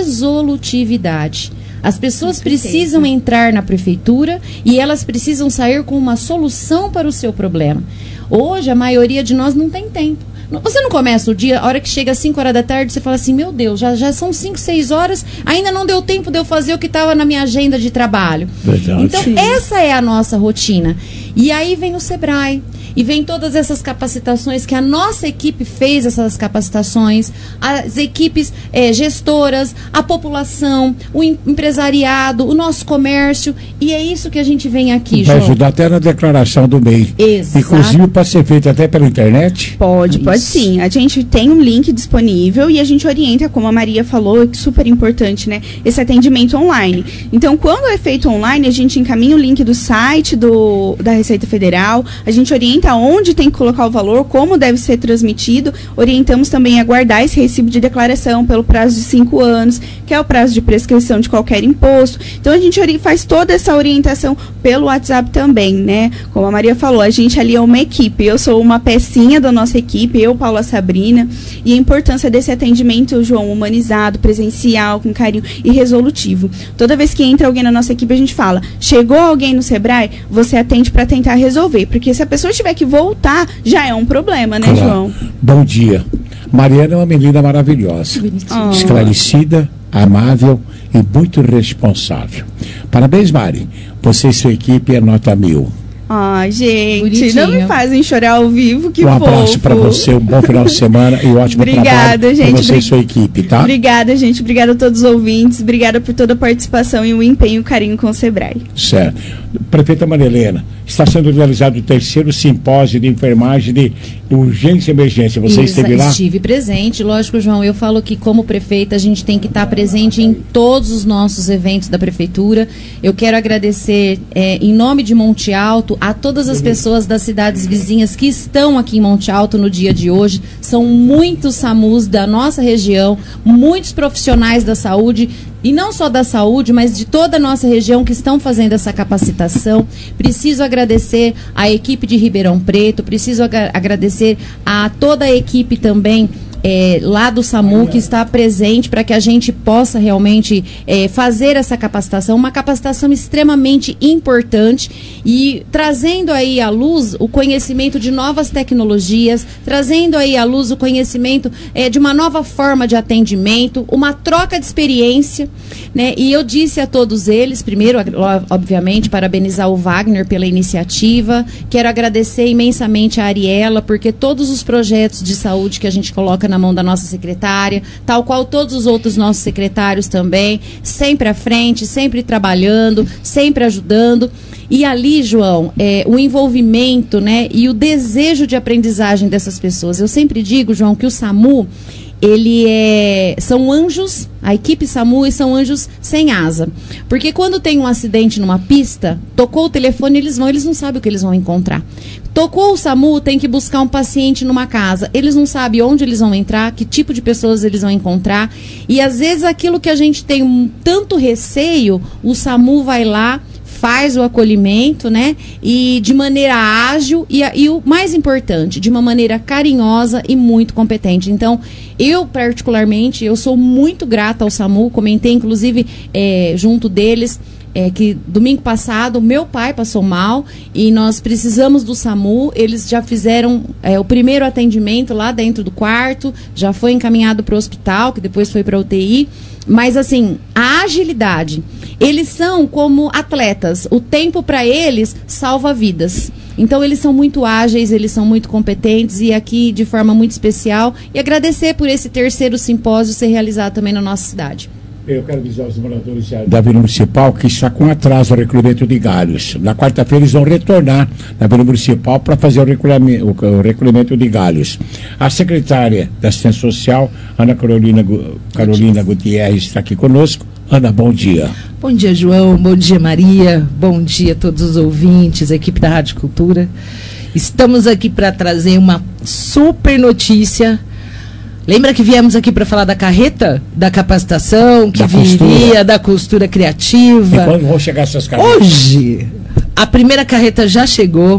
resolutividade. As pessoas precisam entrar na prefeitura e elas precisam sair com uma solução para o seu problema. Hoje, a maioria de nós não tem tempo. Você não começa o dia, a hora que chega às cinco horas da tarde, você fala assim, meu Deus, já, já são cinco, seis horas, ainda não deu tempo de eu fazer o que estava na minha agenda de trabalho. Verdade. Então, Sim. essa é a nossa rotina. E aí vem o Sebrae. E vem todas essas capacitações que a nossa equipe fez, essas capacitações, as equipes eh, gestoras, a população, o em, empresariado, o nosso comércio, e é isso que a gente vem aqui, Vai João. ajudar até na declaração do M E I. Exato. Inclusive pode ser feito até pela internet? Pode, Isso. pode sim. A gente tem um link disponível e a gente orienta, como a Maria falou, que é super importante, né? Esse atendimento online. Então, quando é feito online, a gente encaminha o link do site do, da Receita Federal, a gente orienta onde tem que colocar o valor, como deve ser transmitido. Orientamos também a guardar esse recibo de declaração pelo prazo de cinco anos, que é o prazo de prescrição de qualquer imposto. Então, a gente faz toda essa orientação pelo WhatsApp também, né? Como a Maria falou, a gente ali é uma equipe. Eu sou uma pecinha da nossa equipe, eu, Paula Sabrina, e a importância desse atendimento, João, humanizado, presencial, com carinho e resolutivo. Toda vez que entra alguém na nossa equipe, a gente fala, chegou alguém no Sebrae, você atende para tentar resolver, porque se a pessoa tiver que voltar, já é um problema, né, claro. João? Bom dia. Mariana é uma menina maravilhosa, oh. esclarecida, amável e muito responsável. Parabéns, Mari. Você e sua equipe é nota mil. Ai, gente, Bonitinho. Não me fazem chorar ao vivo, que Um fofo. abraço para você, um bom final de semana e um ótimo Obrigada, trabalho gente. para você e sua equipe, tá? Obrigada, gente. Obrigada a todos os ouvintes. Obrigada por toda a participação e o empenho e o carinho com o Sebrae. Certo. Prefeita Maria Helena, está sendo realizado o terceiro simpósio de enfermagem de urgência e emergência. Você Isso, esteve lá? Estive presente. Lógico, João, eu falo que como prefeita a gente tem que estar presente em todos os nossos eventos da prefeitura. Eu quero agradecer é, em nome de Monte Alto a todas as pessoas das cidades vizinhas que estão aqui em Monte Alto no dia de hoje. São muitos SAMUs da nossa região, muitos profissionais da saúde, e não só da saúde, mas de toda a nossa região que estão fazendo essa capacitação. Preciso agradecer à equipe de Ribeirão Preto, preciso ag- agradecer a toda a equipe também É, lá do SAMU, que está presente para que a gente possa realmente é, fazer essa capacitação, uma capacitação extremamente importante e trazendo aí à luz o conhecimento de novas tecnologias, trazendo aí à luz o conhecimento é, de uma nova forma de atendimento, uma troca de experiência, né? E eu disse a todos eles, primeiro, obviamente, parabenizar o Wagner pela iniciativa, quero agradecer imensamente a Ariela, porque todos os projetos de saúde que a gente coloca na mão da nossa secretária, tal qual todos os outros nossos secretários também, sempre à frente, sempre trabalhando, sempre ajudando. E ali, João, é, o envolvimento, né, e o desejo de aprendizagem dessas pessoas. Eu sempre digo, João, que o SAMU, ele é, são anjos, a equipe SAMU e são anjos sem asa. Porque quando tem um acidente numa pista, tocou o telefone, eles vão, eles não sabem o que eles vão encontrar. Tocou o SAMU, tem que buscar um paciente numa casa. Eles não sabem onde eles vão entrar, que tipo de pessoas eles vão encontrar. E às vezes aquilo que a gente tem um tanto receio, o SAMU vai lá, faz o acolhimento, né? E de maneira ágil e, e o mais importante, de uma maneira carinhosa e muito competente. Então, eu particularmente, eu sou muito grata ao SAMU, comentei inclusive é, junto deles, É, que domingo passado meu pai passou mal e nós precisamos do SAMU. Eles já fizeram é, o primeiro atendimento lá dentro do quarto, já foi encaminhado para o hospital, que depois foi para a U T I. Mas assim, a agilidade, eles são como atletas, o tempo para eles salva vidas. Então eles são muito ágeis, eles são muito competentes, e aqui de forma muito especial, e agradecer por esse terceiro simpósio ser realizado também na nossa cidade. Eu quero avisar os moradores da Vila Municipal que está com atraso o recolhimento de galhos. Na quarta-feira eles vão retornar na Vila Municipal para fazer o recolhimento, o recolhimento de galhos. A secretária da Assistência Social, Ana Carolina, Carolina Gutierrez, está aqui conosco. Ana, bom dia. Bom dia, João. Bom dia, Maria. Bom dia a todos os ouvintes, a equipe da Rádio Cultura. Estamos aqui para trazer uma super notícia. Lembra que viemos aqui para falar da carreta, da capacitação, que da viria, costura. da costura criativa. E quando vão chegar essas carretas? Hoje, a primeira carreta já chegou,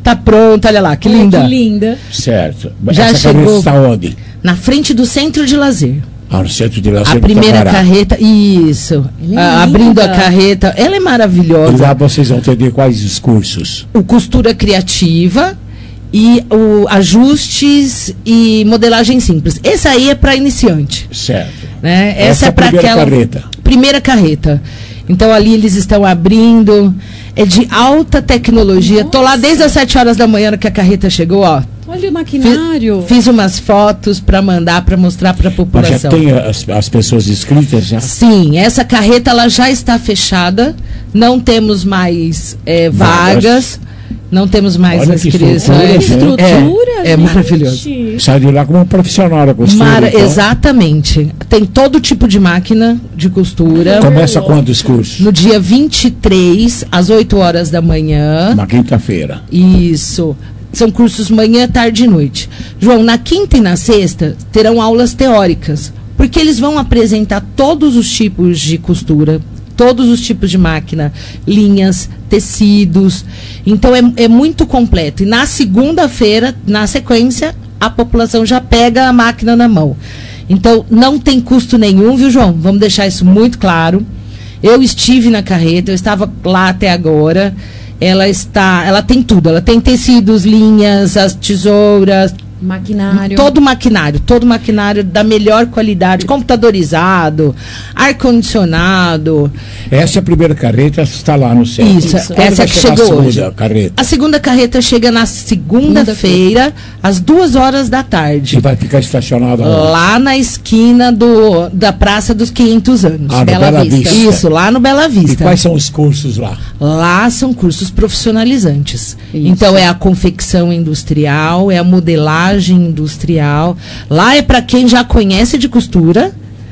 tá pronta, olha lá, que Olha linda. que linda. Certo. Já Essa chegou. carreta está onde? Na frente do centro de lazer. Ah, no centro de lazer. A primeira Tacará. carreta, isso. Ela é Ah, abrindo a linda. carreta, ela é E maravilhosa. lá vocês vão entender quais os cursos. O costura criativa e o ajustes e modelagem simples. Esse aí é para iniciante, Certo. né? Essa, Essa é é a para primeira aquela carreta. primeira carreta. Então ali eles estão abrindo, é de alta tecnologia. Tô lá desde as sete horas da manhã que a carreta chegou, ó. Olha o maquinário. Fiz, fiz umas fotos para mandar, para mostrar para a Mas população. já tem as, as pessoas inscritas já? Sim, essa carreta ela já está fechada. Não temos mais é, vagas. Vagas. Não temos mais Olha que inscrições. estrutura, É, Estrutura, é gente. maravilhoso. Sai de lá como um profissional da costura. Mara- então. Exatamente. Tem todo tipo de máquina de costura. Começa quando os cursos? No dia vinte e três, às oito horas da manhã. Na quinta-feira. Isso. São cursos manhã, tarde e noite. João, na quinta e na sexta terão aulas teóricas, porque eles vão apresentar todos os tipos de costura, todos os tipos de máquina, linhas, tecidos. Então é, é muito completo. E na segunda-feira, na sequência, a população já pega a máquina na mão. Então não tem custo nenhum, viu, João? Vamos deixar isso muito claro. Eu estive na carreta, eu estava lá até agora. Ela está, ela tem tudo, ela tem tecidos, linhas, as tesouras, Maquinário. todo maquinário, todo maquinário da melhor qualidade, computadorizado, ar-condicionado. Essa é a primeira carreta, está lá no centro. Isso, Quando essa vai que chegar chegou a hoje. segunda carreta? A segunda carreta chega na segunda-feira, às duas horas da tarde. E vai ficar estacionada lá. Lá na esquina do, da Praça dos quinhentos Anos. Ah, no Bela Vista. Isso, lá no Bela E Vista. quais são os cursos lá? Lá são cursos profissionalizantes. Isso. Então é a confecção industrial, é a modelagem industrial. Lá é para quem já conhece de costura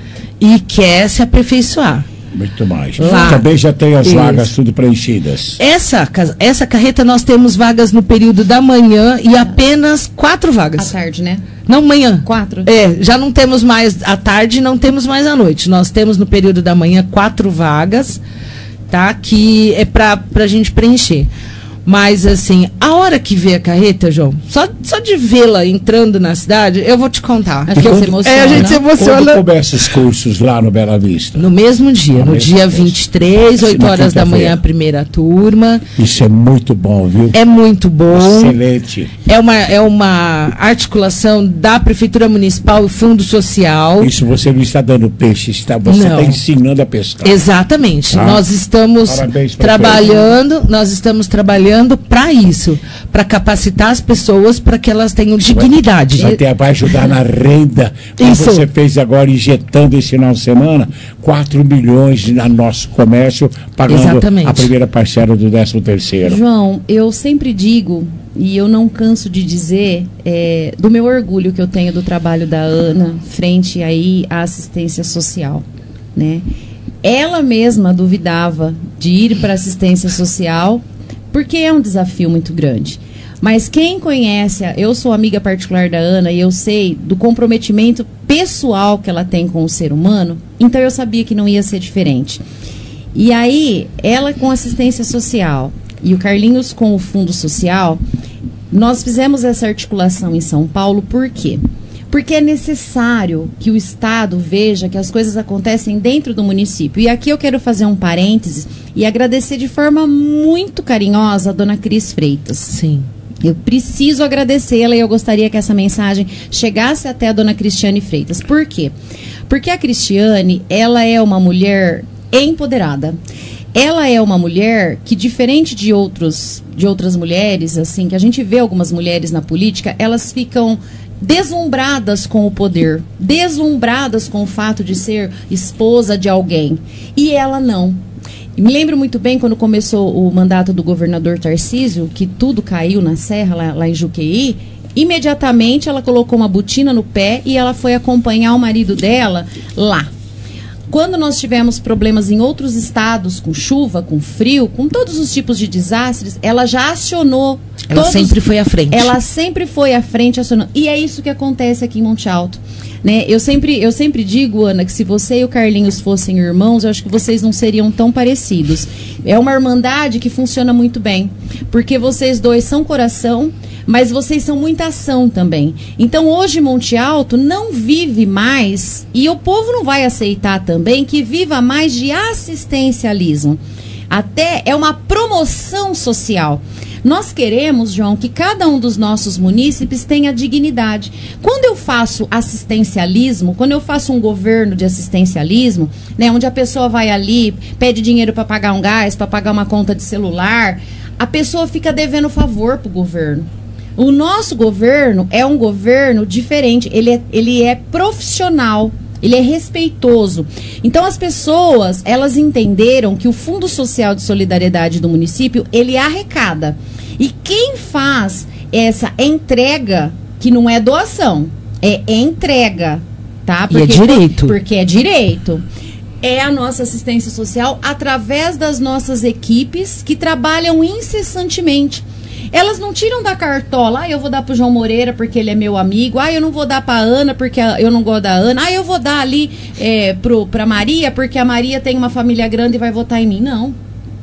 e quer se aperfeiçoar. Muito mais. Lá. Também já tem as Isso. vagas tudo preenchidas. Essa, ca- essa carreta nós temos vagas no período da manhã e apenas quatro À vagas. tarde, né? Não, manhã. Quatro? É, já não temos mais à tarde, não temos mais à noite. Nós temos no período da manhã quatro vagas, tá? Que é pra, pra gente preencher. Mas, assim, a hora que vê a carreta, João, só, só de vê-la entrando na cidade, eu vou te contar. Acho que Eu- você emociona. É, a gente se Quando emociona. começam os cursos lá no Bela Vista? No mesmo dia, No no mesmo dia dia. vinte e três, Sim, oito na horas da quinta-feira. manhã, a primeira turma. Isso é muito bom, viu? É muito bom. Excelente. É uma, é uma articulação da Prefeitura Municipal e Fundo Social. Isso você não está dando peixe, está, você Não. está ensinando a pescar. Exatamente. Tá. Nós estamos Parabéns, prefeito. trabalhando, nós estamos trabalhando para isso, para capacitar as pessoas para que elas tenham dignidade. Vai, ter, vai ajudar na renda. Como Isso. você fez agora, injetando esse final de semana, quatro milhões no nosso comércio, pagando Exatamente. a primeira parcela do décimo terceiro. João, eu sempre digo, e eu não canso de dizer, é, do meu orgulho que eu tenho do trabalho da Ana frente aí à assistência social, né? Ela mesma duvidava de ir para assistência social, porque é um desafio muito grande. Mas quem conhece, a- eu sou amiga particular da Ana e eu sei do comprometimento pessoal que ela tem com o ser humano, então eu sabia que não ia ser diferente. E aí, ela com assistência social e o Carlinhos com o Fundo Social, nós fizemos essa articulação em São Paulo, por quê? Porque é necessário que o Estado veja que as coisas acontecem dentro do município. E aqui eu quero fazer um parênteses e agradecer de forma muito carinhosa a dona Cris Freitas. Sim. Eu preciso agradecê-la e eu gostaria que essa mensagem chegasse até a dona Cristiane Freitas. Por quê? Porque a Cristiane, ela é uma mulher empoderada. Ela é uma mulher que, diferente de, outros, de outras mulheres, assim, que a gente vê algumas mulheres na política, elas ficam deslumbradas com o poder, deslumbradas com o fato de ser esposa de alguém. E ela não. Me lembro muito bem quando começou o mandato do governador Tarcísio, que tudo caiu na serra, lá, lá em Juqueí. Imediatamente ela colocou uma botina no pé e ela foi acompanhar o marido dela lá. Quando nós tivemos problemas em outros estados, com chuva, com frio, com todos os tipos de desastres, ela já acionou. Ela todos, sempre foi à frente. Ela sempre foi à frente, acionando. E é isso que acontece aqui em Monte Alto. Né? Eu, sempre, eu sempre digo, Ana, que se você e o Carlinhos fossem irmãos, eu acho que vocês não seriam tão parecidos. É uma irmandade que funciona muito bem, porque vocês dois são coração, mas vocês são muita ação também. Então, hoje, Monte Alto não vive mais, e o povo não vai aceitar também, que viva mais de assistencialismo. Até é uma promoção social. Nós queremos, João, que cada um dos nossos munícipes tenha dignidade. Quando eu faço assistencialismo, quando eu faço um governo de assistencialismo, né, onde a pessoa vai ali, pede dinheiro para pagar um gás, para pagar uma conta de celular, a pessoa fica devendo favor para o governo. O nosso governo é um governo diferente, ele é, ele é profissional. Ele é respeitoso. Então, as pessoas, elas entenderam que o Fundo Social de Solidariedade do município, ele arrecada. E quem faz essa entrega, que não é doação, é entrega, tá? Porque, e é direito. Porque é direito. É a nossa assistência social através das nossas equipes que trabalham incessantemente. Elas não tiram da cartola, ah, eu vou dar pro João Moreira porque ele é meu amigo, ah, eu não vou dar pra Ana porque eu não gosto da Ana, ah, eu vou dar ali é, pro, pra Maria porque a Maria tem uma família grande e vai votar em mim. Não.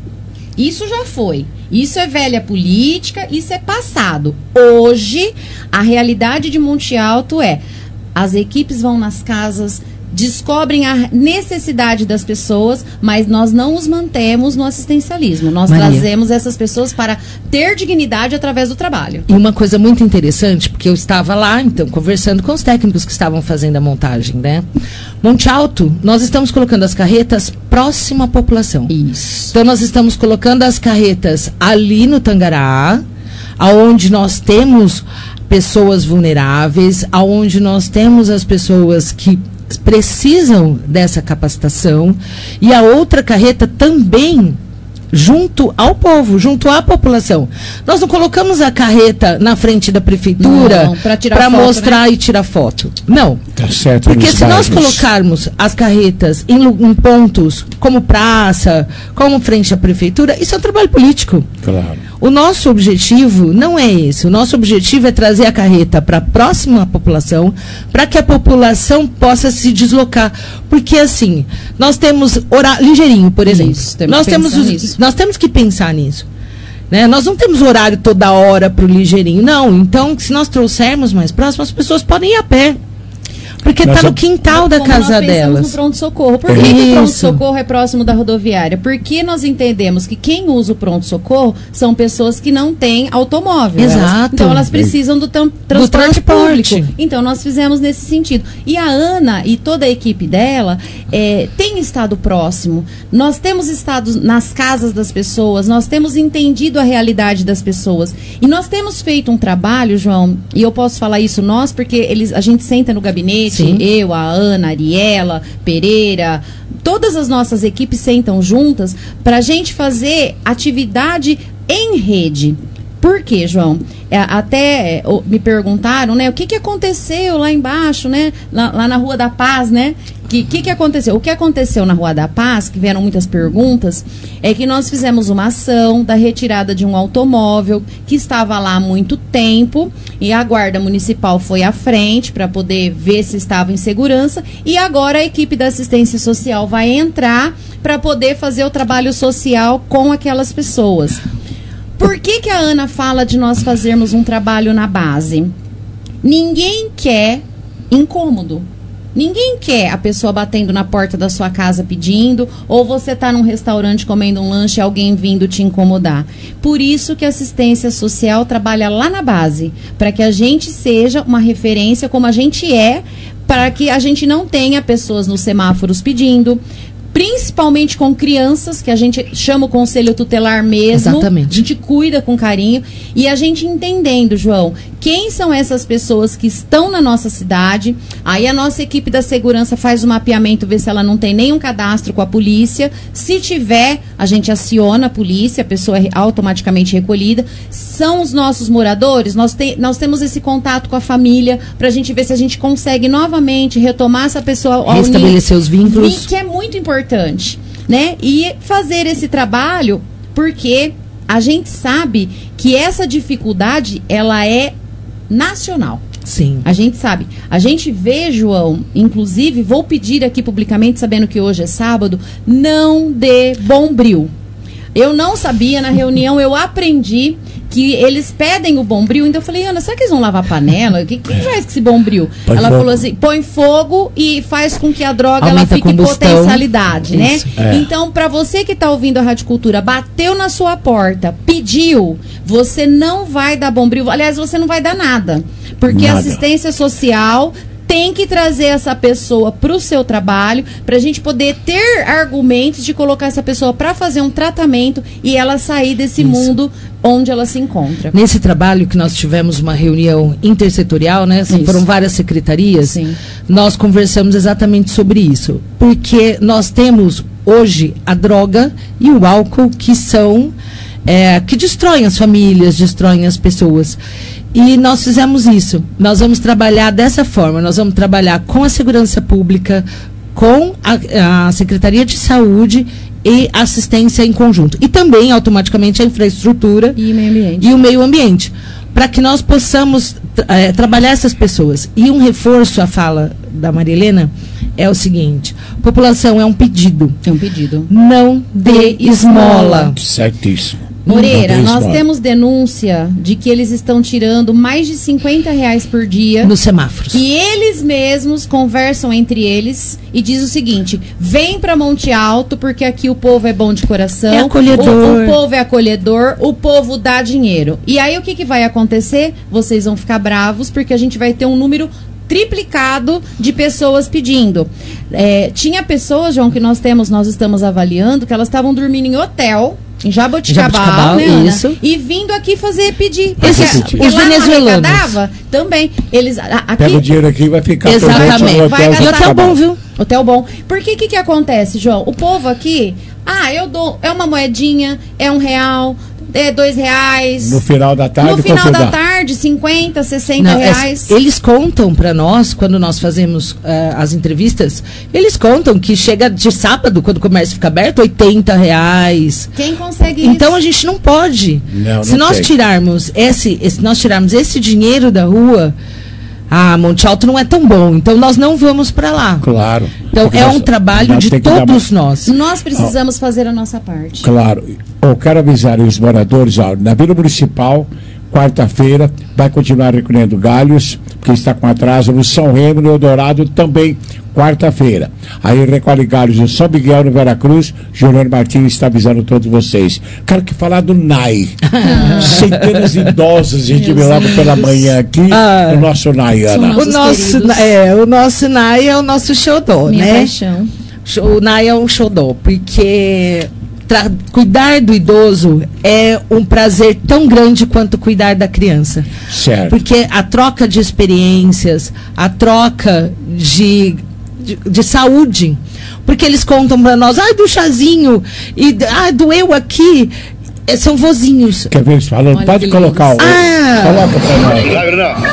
Isso já foi. Isso é velha política, isso é passado. Hoje, a realidade de Monte Alto é, as equipes vão nas casas, descobrem a necessidade das pessoas, mas nós não os mantemos no assistencialismo. Nós Maria. trazemos essas pessoas para ter dignidade através do trabalho. E uma coisa muito interessante, porque eu estava lá, então, conversando com os técnicos que estavam fazendo a montagem, né? Monte Alto, nós estamos colocando as carretas próximo à população. Isso. Então, nós estamos colocando as carretas ali no Tangará, aonde nós temos pessoas vulneráveis, aonde nós temos as pessoas que precisam dessa capacitação, e a outra carreta também junto ao povo, junto à população. Nós não colocamos a carreta na frente da prefeitura para mostrar, né? E tirar foto. Não. Tá certo. Porque se nós colocarmos as carretas em, em pontos como praça, como frente à prefeitura, isso é um trabalho político. Claro. O nosso objetivo não é esse. O nosso objetivo é trazer a carreta para próxima à população, para que a população possa se deslocar. Porque, assim, nós temos horário ligeirinho, por exemplo. Isso, temos nós, que temos os, nisso. nós temos que pensar nisso. Né? Nós não temos horário toda hora para o ligeirinho. Não. Então, se nós trouxermos mais próximo, as pessoas podem ir a pé. Porque está no quintal da Como casa nós delas. No pronto-socorro. Por que, que o pronto-socorro é próximo da rodoviária? Porque nós entendemos que quem usa o pronto-socorro são pessoas que não têm automóvel. Exato. Elas, então elas precisam do, tam, transporte, do transporte público. Então nós fizemos nesse sentido. E a Ana e toda a equipe dela é, tem estado próximo. Nós temos estado nas casas das pessoas, nós temos entendido a realidade das pessoas. E nós temos feito um trabalho, João, e eu posso falar isso nós, porque eles, a gente senta no gabinete. Sim. Eu, a Ana, a Ariela, Pereira, todas as nossas equipes sentam juntas para a gente fazer atividade em rede. Por quê, João? É, até é, me perguntaram, né, o que, que aconteceu lá embaixo, né, lá, lá na Rua da Paz, né? O que, que, que aconteceu? O que aconteceu na Rua da Paz, que vieram muitas perguntas, é que nós fizemos uma ação da retirada de um automóvel que estava lá há muito tempo e a Guarda Municipal foi à frente para poder ver se estava em segurança e agora a equipe da assistência social vai entrar para poder fazer o trabalho social com aquelas pessoas. Por que, que a Ana fala de nós fazermos um trabalho na base? Ninguém quer incômodo. Ninguém quer a pessoa batendo na porta da sua casa pedindo, ou você tá num restaurante comendo um lanche e alguém vindo te incomodar. Por isso que a assistência social trabalha lá na base, para que a gente seja uma referência como a gente é, para que a gente não tenha pessoas nos semáforos pedindo, principalmente com crianças, que a gente chama o conselho tutelar mesmo. Exatamente. A gente cuida com carinho. E a gente entendendo, João, quem são essas pessoas que estão na nossa cidade. Aí a nossa equipe da segurança faz o mapeamento, vê se ela não tem nenhum cadastro com a polícia. Se tiver, a gente aciona a polícia, a pessoa é automaticamente recolhida. São os nossos moradores, nós, te, nós temos esse contato com a família, pra gente ver se a gente consegue novamente retomar essa pessoa ao restabelecer os vínculos. Que é muito muito importante, né? E fazer esse trabalho porque a gente sabe que essa dificuldade, ela é nacional. Sim. A gente sabe. A gente vê, João, inclusive, vou pedir aqui publicamente, sabendo que hoje é sábado, não dê Bombril. Eu não sabia, na reunião eu aprendi que eles pedem o Bombril, então eu falei, Ana, será que eles vão lavar a panela? O que, que faz com esse Bombril? Põe Ela fogo. falou assim, põe fogo e faz com que a droga ela Aumenta a fique combustão. potencialidade, né? Isso. É. Então, para você que está ouvindo a Rádio Cultura, bateu na sua porta, pediu, você não vai dar Bombril, aliás, você não vai dar nada, porque Nada. a assistência social tem que trazer essa pessoa para o seu trabalho, para a gente poder ter argumentos de colocar essa pessoa para fazer um tratamento e ela sair desse Isso. mundo onde ela se encontra. Nesse trabalho que nós tivemos uma reunião intersetorial, né? Isso. Foram várias secretarias. Sim. Nós conversamos exatamente sobre isso. Porque nós temos hoje a droga e o álcool que são é, que destroem as famílias, destroem as pessoas. E nós fizemos isso. Nós vamos trabalhar dessa forma. Nós vamos trabalhar com a segurança pública, com a, a Secretaria de Saúde e assistência em conjunto. E também, automaticamente, a infraestrutura e o meio ambiente. E o meio ambiente. Para que nós possamos é, trabalhar essas pessoas. E um reforço à fala da Maria Helena é o seguinte: população, é um pedido. É um pedido. Não dê esmola. Certíssimo. Moreira, Não, nós esmola. temos denúncia de que eles estão tirando mais de cinquenta reais por dia. Nos semáforos. E eles mesmos conversam entre eles e diz o seguinte: vem para Monte Alto, porque aqui o povo é bom de coração. É acolhedor. O, o povo é acolhedor, o povo dá dinheiro. E aí o que, que vai acontecer? Vocês vão ficar bravos, porque a gente vai ter um número triplicado de pessoas pedindo. É, tinha pessoas, João, que nós temos, nós estamos avaliando, que elas estavam dormindo em hotel, em Jaboticabal, Jaboticabal, né, Ana? isso. E vindo aqui fazer pedir. Esses- Porque, os porque lá não venezuelanos. arrecadava, também. Eles, a- aqui, Pega o dinheiro aqui e vai ficar todo Exatamente. noite no Vai hotel. gastar. E hotel bom, viu? Hotel bom. Porque o que, que acontece, João? O povo aqui, ah, eu dou, é uma moedinha, é um real, é dois reais. No final da tarde, No final quanto da dá? tarde, cinquenta, sessenta Não, é- reais. eles contam para nós, quando nós fazemos eh, as entrevistas, eles contam que chega de sábado, quando o comércio fica aberto, oitenta reais. Quem consegue Então isso? a gente não pode. Não, Se não nós tem. tirarmos esse, esse- nós tirarmos esse dinheiro da rua, ah, Monte Alto não é tão bom. Então nós não vamos para lá. Claro. Então Porque é nós- um trabalho nós de tem que dar todos uma- nós. Nós precisamos fazer a nossa parte. Claro. Eu quero avisar os moradores, ó, na Vila Municipal, quarta-feira, vai continuar recolhendo galhos, porque está com atraso no São Remo, no Eldorado também, quarta-feira. Aí recolhe galhos no São Miguel, no Veracruz. Juliano Martins está avisando todos vocês. Quero que falar do N A I. Centenas de idosos, a gente vê logo pela manhã aqui, Ah. o nosso N A I, Ana. O nossos nosso, queridos. é, o nosso Nai é o nosso xodó, Minha né? paixão. O Nai é um xodó, porque tra- cuidar do idoso é um prazer tão grande quanto cuidar da criança. Certo. Porque a troca de experiências, a troca de, de, de saúde, porque eles contam para nós, ai, do chazinho, e ah, doeu aqui, eh, são vozinhos. Quer ver eles falando? Olha Pode que colocar o. Ah. Coloca pra nós.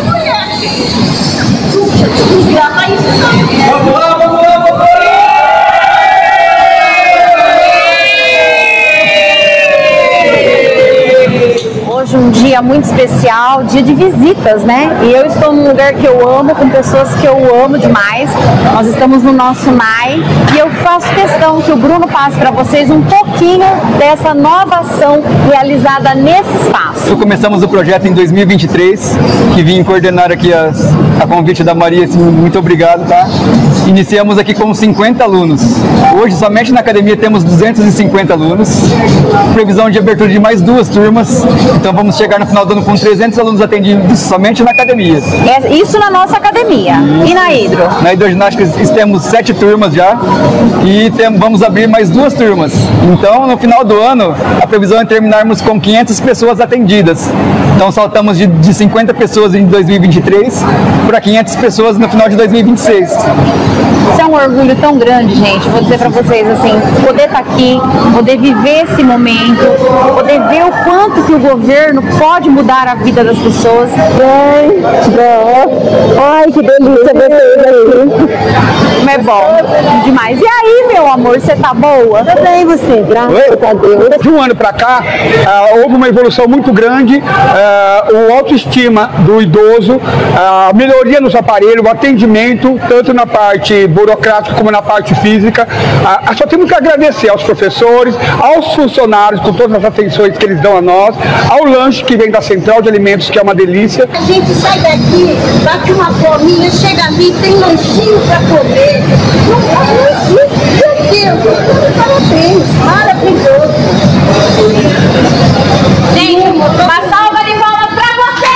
Hoje um dia muito especial, dia de visitas, né? E eu estou num lugar que eu amo, com pessoas que eu amo demais. Nós estamos no nosso N A I e eu faço questão que o Bruno passe para vocês um pouquinho dessa nova ação realizada nesse espaço. Nós começamos o projeto em dois mil e vinte e três, que vim coordenar aqui as, a convite da Maria, assim, muito obrigado, tá? Iniciamos aqui com cinquenta alunos. Hoje, somente na academia, temos duzentos e cinquenta alunos. Previsão de abertura de mais duas turmas. Então vamos chegar no final do ano com trezentos alunos atendidos somente na academia. É isso na nossa academia. E na Hidro? Na hidroginástica temos sete turmas já e tem, vamos abrir mais duas turmas. Então, no final do ano, a previsão é terminarmos com quinhentas pessoas atendidas. Então, saltamos de, de cinquenta pessoas em dois mil e vinte e três para quinhentas pessoas no final de dois mil e vinte e seis. Isso é um orgulho tão grande, gente. Vou dizer pra vocês assim, poder estar aqui, poder viver esse momento, poder ver o quanto que o governo pode mudar a vida das pessoas. Ai, ai que delícia ver vocês aqui. Como é bom demais. E aí, meu amor, você tá boa? Tudo bem, você, graças a Deus. De um ano para cá, uh, houve uma evolução muito grande, uh, o autoestima do idoso, a uh, melhoria nos aparelhos, o atendimento, tanto na parte burocrática como na parte física. Uh, só temos que agradecer aos professores, aos funcionários, com todas as atenções que eles dão a nós, ao lanche que vem da Central de Alimentos, que é uma delícia. A gente sai daqui, bate uma fominha, chega ali, tem lanchinho para comer. Não, não, não, meu Deus, parabéns, maravilhoso. Gente, uma salva de palmas para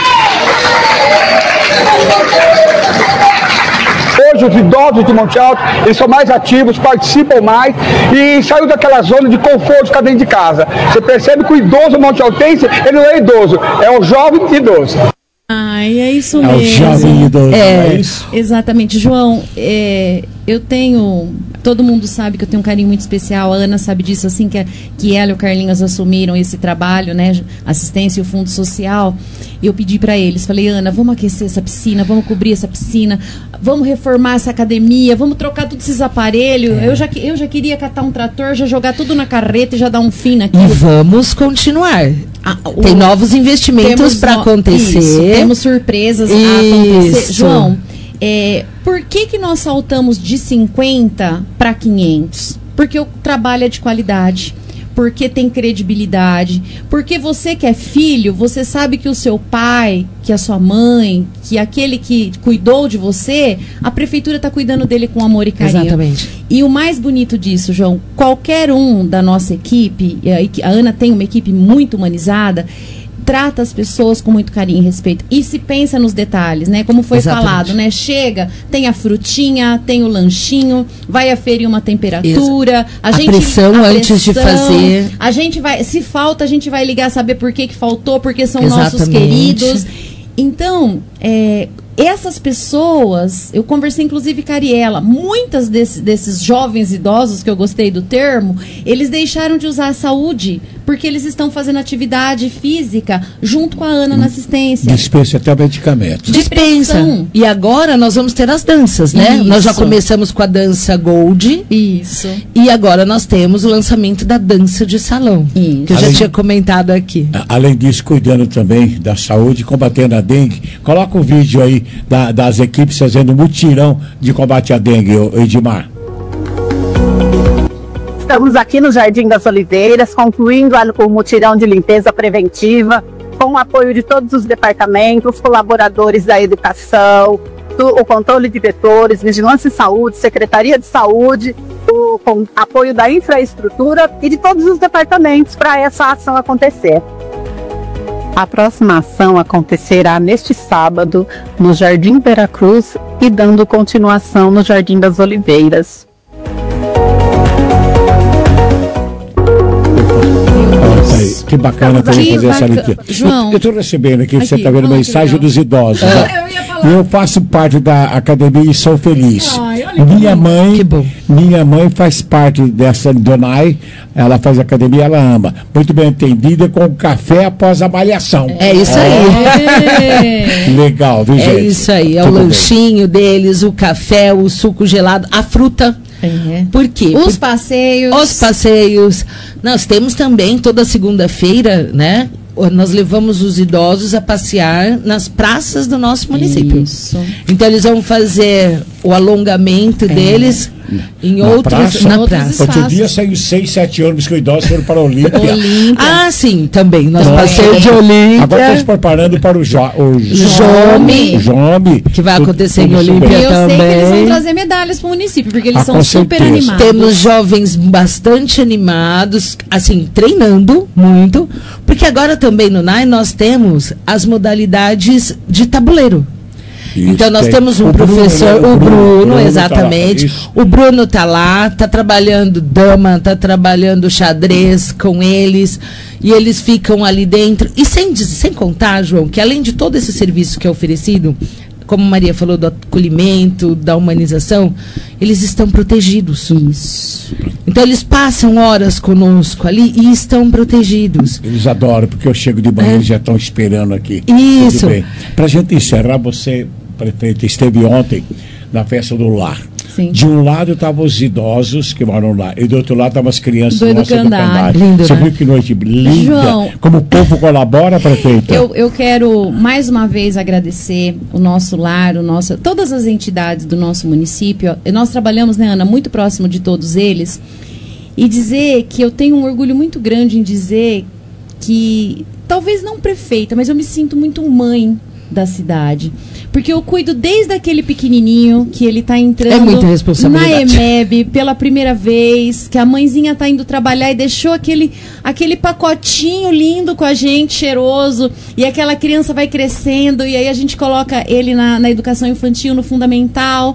vocês! Hoje os idosos de Monte Alto, eles são mais ativos, participam mais e saiu daquela zona de conforto de ficar dentro de casa. Você percebe que o idoso montealtense, ele não é idoso, é o jovem idoso. Ai, é isso é mesmo. O jovem idoso, é, é isso? Exatamente. João, é, eu tenho... Todo mundo sabe que eu tenho um carinho muito especial. A Ana sabe disso, assim, que, que ela e o Carlinhos assumiram esse trabalho, né? Assistência e o Fundo Social. E eu pedi para eles, falei, Ana, vamos aquecer essa piscina, vamos cobrir essa piscina, vamos reformar essa academia, vamos trocar todos esses aparelhos. É. Eu, já, eu já queria catar um trator, já jogar tudo na carreta e já dar um fim naquilo. E vamos continuar. Ah, o, Tem novos investimentos para no... acontecer. Isso, temos surpresas Isso. a acontecer. João, é, por que que nós saltamos de cinquenta para quinhentos? Porque o trabalho é de qualidade, porque tem credibilidade, porque você que é filho, você sabe que o seu pai, que a sua mãe, que aquele que cuidou de você, a prefeitura está cuidando dele com amor e carinho. Exatamente. E o mais bonito disso, João, qualquer um da nossa equipe, a Ana tem uma equipe muito humanizada, trata as pessoas com muito carinho e respeito. E se pensa nos detalhes, né? Como foi Exatamente. falado, né? Chega, tem a frutinha, tem o lanchinho, vai aferir uma temperatura. A, a gente, pressão a antes pressão, de fazer. A gente vai, se falta, a gente vai ligar, saber por que que faltou, porque são Exatamente. nossos queridos. Então, é, essas pessoas, eu conversei inclusive com a Ariela, muitas desse, desses jovens idosos, que eu gostei do termo, eles deixaram de usar a saúde, porque eles estão fazendo atividade física junto com a Ana na assistência. Dispensa até medicamentos. Dispensa. E agora nós vamos ter as danças, né? Isso. Nós já começamos com a dança Gold. Isso. E agora nós temos o lançamento da dança de salão. Isso. Que eu além, já tinha comentado aqui. Além disso, cuidando também da saúde, combatendo a dengue. Coloca um vídeo aí da, das equipes fazendo mutirão de combate à dengue, Edmar. Estamos aqui no Jardim das Oliveiras, concluindo o mutirão de limpeza preventiva, com o apoio de todos os departamentos, colaboradores da educação, do, o controle de vetores, vigilância e saúde, secretaria de saúde, o com apoio da infraestrutura e de todos os departamentos para essa ação acontecer. A próxima ação acontecerá neste sábado no Jardim Veracruz e dando continuação no Jardim das Oliveiras. Que bacana também fazer baca... essa limpeza. João, eu estou recebendo aqui, aqui, você está vendo mensagem dos idosos. Ah. Né? Eu, eu faço parte da academia e sou feliz. Ai, minha mãe, minha mãe faz parte dessa Donai, ela faz academia, ela ama. Muito bem entendida, com café após a malhação. É isso aí. É. Legal, viu, gente? É isso aí, é Tudo o lanchinho bem. deles, o café, o suco gelado, a fruta. É. Por quê? Os Por... passeios. Os passeios. Nós temos também, toda segunda-feira, né? Nós levamos os idosos a passear nas praças do nosso município. Isso. Então eles vão fazer o alongamento é. deles em na outros, praça, na praça. Outro dia saiu seis, sete anos que os idosos foram para a Olímpia. Olímpia. Ah, sim, também. Nós Nossa, passeio de Olímpia. Agora estamos preparando para o, jo, o Jome, Jome, que vai acontecer tudo, em Olímpia eu também. Eu sei que eles vão trazer medalhas para o município, porque eles ah, são super certeza. animados. Temos jovens bastante animados, assim, treinando muito, porque agora também no N A I nós temos as modalidades de tabuleiro. Isso, então nós tem. temos um o professor, Bruno, né? o Bruno, Bruno exatamente. Tá o Bruno está lá, está trabalhando dama, está trabalhando xadrez com eles, e eles ficam ali dentro. E sem, sem contar, João, que além de todo esse serviço que é oferecido, como a Maria falou, do acolhimento, da humanização, eles estão protegidos. Isso. Então eles passam horas conosco ali e estão protegidos. Eles adoram, porque eu chego de manhã e é. já estão esperando aqui. Isso. Para a gente encerrar, você, prefeito, esteve ontem na festa do lar. Sim. De um lado estavam os idosos que moram lá, e do outro lado estavam as crianças do nossas educandário. do Lindo, Você né? viu que noite linda? João, como o povo colabora, prefeita? Eu, eu quero mais uma vez agradecer o nosso lar, o nosso, todas as entidades do nosso município. Nós trabalhamos, né, Ana, muito próximo de todos eles. E dizer que eu tenho um orgulho muito grande em dizer que, talvez não prefeita, mas eu me sinto muito mãe da cidade. Porque eu cuido desde aquele pequenininho que ele está entrando é muita responsabilidade. na E M E B pela primeira vez, que a mãezinha está indo trabalhar e deixou aquele, aquele pacotinho lindo com a gente, cheiroso, e aquela criança vai crescendo, e aí a gente coloca ele na, na educação infantil, no fundamental,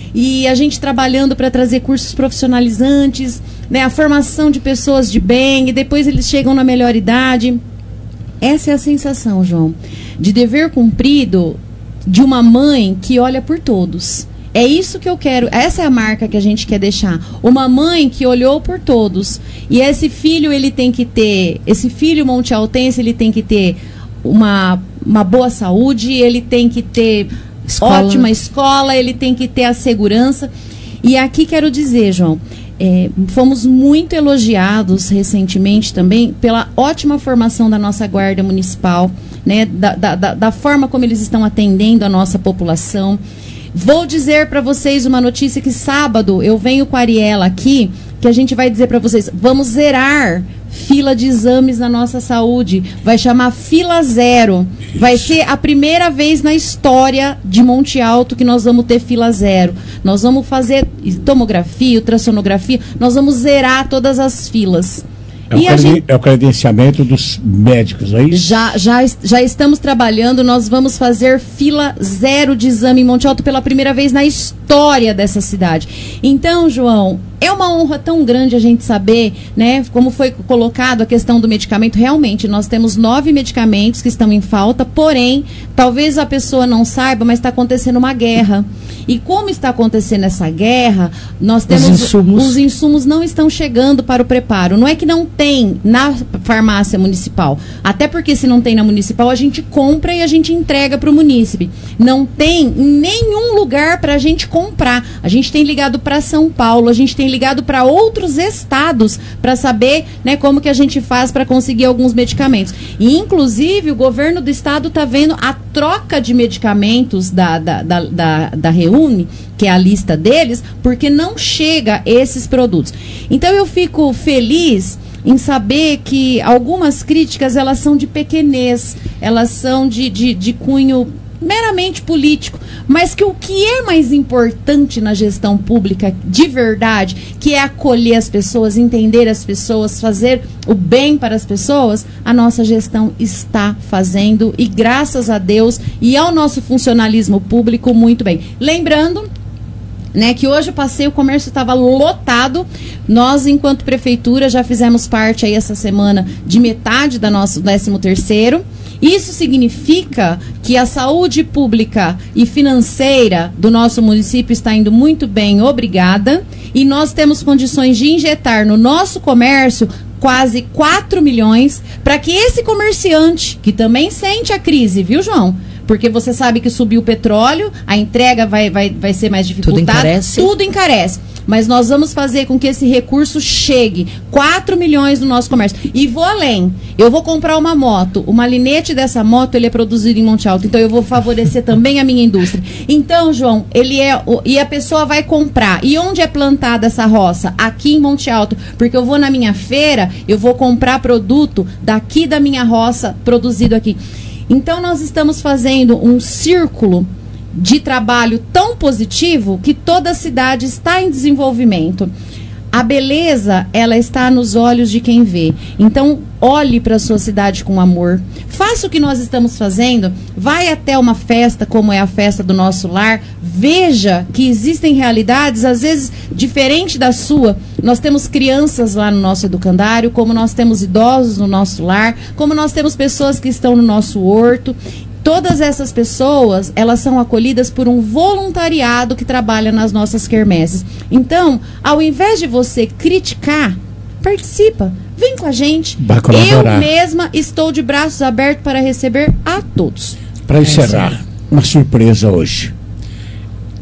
e a gente trabalhando para trazer cursos profissionalizantes, né, a formação de pessoas de bem, e depois eles chegam na melhor idade. Essa é a sensação, João, de dever cumprido de uma mãe que olha por todos. É isso que eu quero, essa é a marca que a gente quer deixar. Uma mãe que olhou por todos. E esse filho, ele tem que ter, esse filho montealtense, ele tem que ter uma, uma boa saúde, ele tem que ter escola. ótima escola, ele tem que ter a segurança. E aqui quero dizer, João, É, fomos muito elogiados recentemente também pela ótima formação da nossa guarda municipal, né, da, da, da forma como eles estão atendendo a nossa população. Vou dizer para vocês uma notícia que sábado eu venho com a Ariela aqui, que a gente vai dizer para vocês, vamos zerar fila de exames na nossa saúde, vai chamar Fila Zero, vai ser a primeira vez na história de Monte Alto que nós vamos ter Fila Zero. Nós vamos fazer tomografia, ultrassonografia, nós vamos zerar todas as filas. É o, e a gente... é o credenciamento dos médicos, é isso? Já, já, já estamos trabalhando, nós vamos fazer fila zero de exame em Monte Alto pela primeira vez na história dessa cidade. Então, João, é uma honra tão grande a gente saber, né, como foi colocado a questão do medicamento. Realmente, nós temos nove medicamentos que estão em falta, porém, talvez a pessoa não saiba, mas está acontecendo uma guerra. E como está acontecendo essa guerra, nós temos os insumos. os insumos não estão chegando para o preparo. Não é que não tem na farmácia municipal. Até porque se não tem na municipal, a gente compra e a gente entrega para o munícipe. Não tem em nenhum lugar para a gente comprar. A gente tem ligado para São Paulo, a gente tem ligado para outros estados para saber, né, como que a gente faz para conseguir alguns medicamentos. E, inclusive, o governo do estado está vendo a troca de medicamentos da, da, da, da, da Reúne, que é a lista deles, porque não chega esses produtos. Então, eu fico feliz em saber que algumas críticas, elas são de pequenez, elas são de, de, de cunho meramente político, mas que o que é mais importante na gestão pública de verdade, que é acolher as pessoas, entender as pessoas, fazer o bem para as pessoas, a nossa gestão está fazendo, e graças a Deus e ao nosso funcionalismo público, muito bem. Lembrando, né, que hoje eu passei, o comércio estava lotado. Nós, enquanto prefeitura, já fizemos parte aí essa semana de metade da nosso décimo terceiro. Isso significa que a saúde pública e financeira do nosso município está indo muito bem, obrigada. E nós temos condições de injetar no nosso comércio quase quatro milhões para que esse comerciante, que também sente a crise, viu, João? Porque você sabe que subiu o petróleo, a entrega vai, vai, vai ser mais dificultada. Tudo encarece. Tudo encarece. Mas nós vamos fazer com que esse recurso chegue. quatro milhões no nosso comércio. E vou além. Eu vou comprar uma moto. O malinete dessa moto, ele é produzido em Monte Alto. Então, eu vou favorecer também a minha indústria. Então, João, ele é... E a pessoa vai comprar. E onde é plantada essa roça? Aqui em Monte Alto. Porque eu vou na minha feira, eu vou comprar produto daqui da minha roça, produzido aqui. Então, nós estamos fazendo um círculo de trabalho tão positivo que toda a cidade está em desenvolvimento. A beleza, ela está nos olhos de quem vê. Então, olhe para a sua cidade com amor. Faça o que nós estamos fazendo. Vai até uma festa, como é a festa do nosso lar. Veja que existem realidades, às vezes, diferente da sua. Nós temos crianças lá no nosso educandário, como nós temos idosos no nosso lar, como nós temos pessoas que estão no nosso horto. Todas essas pessoas, elas são acolhidas por um voluntariado que trabalha nas nossas quermesses. Então, ao invés de você criticar, participa. Vem com a gente. Eu mesma estou de braços abertos para receber a todos. Para encerrar, uma surpresa hoje.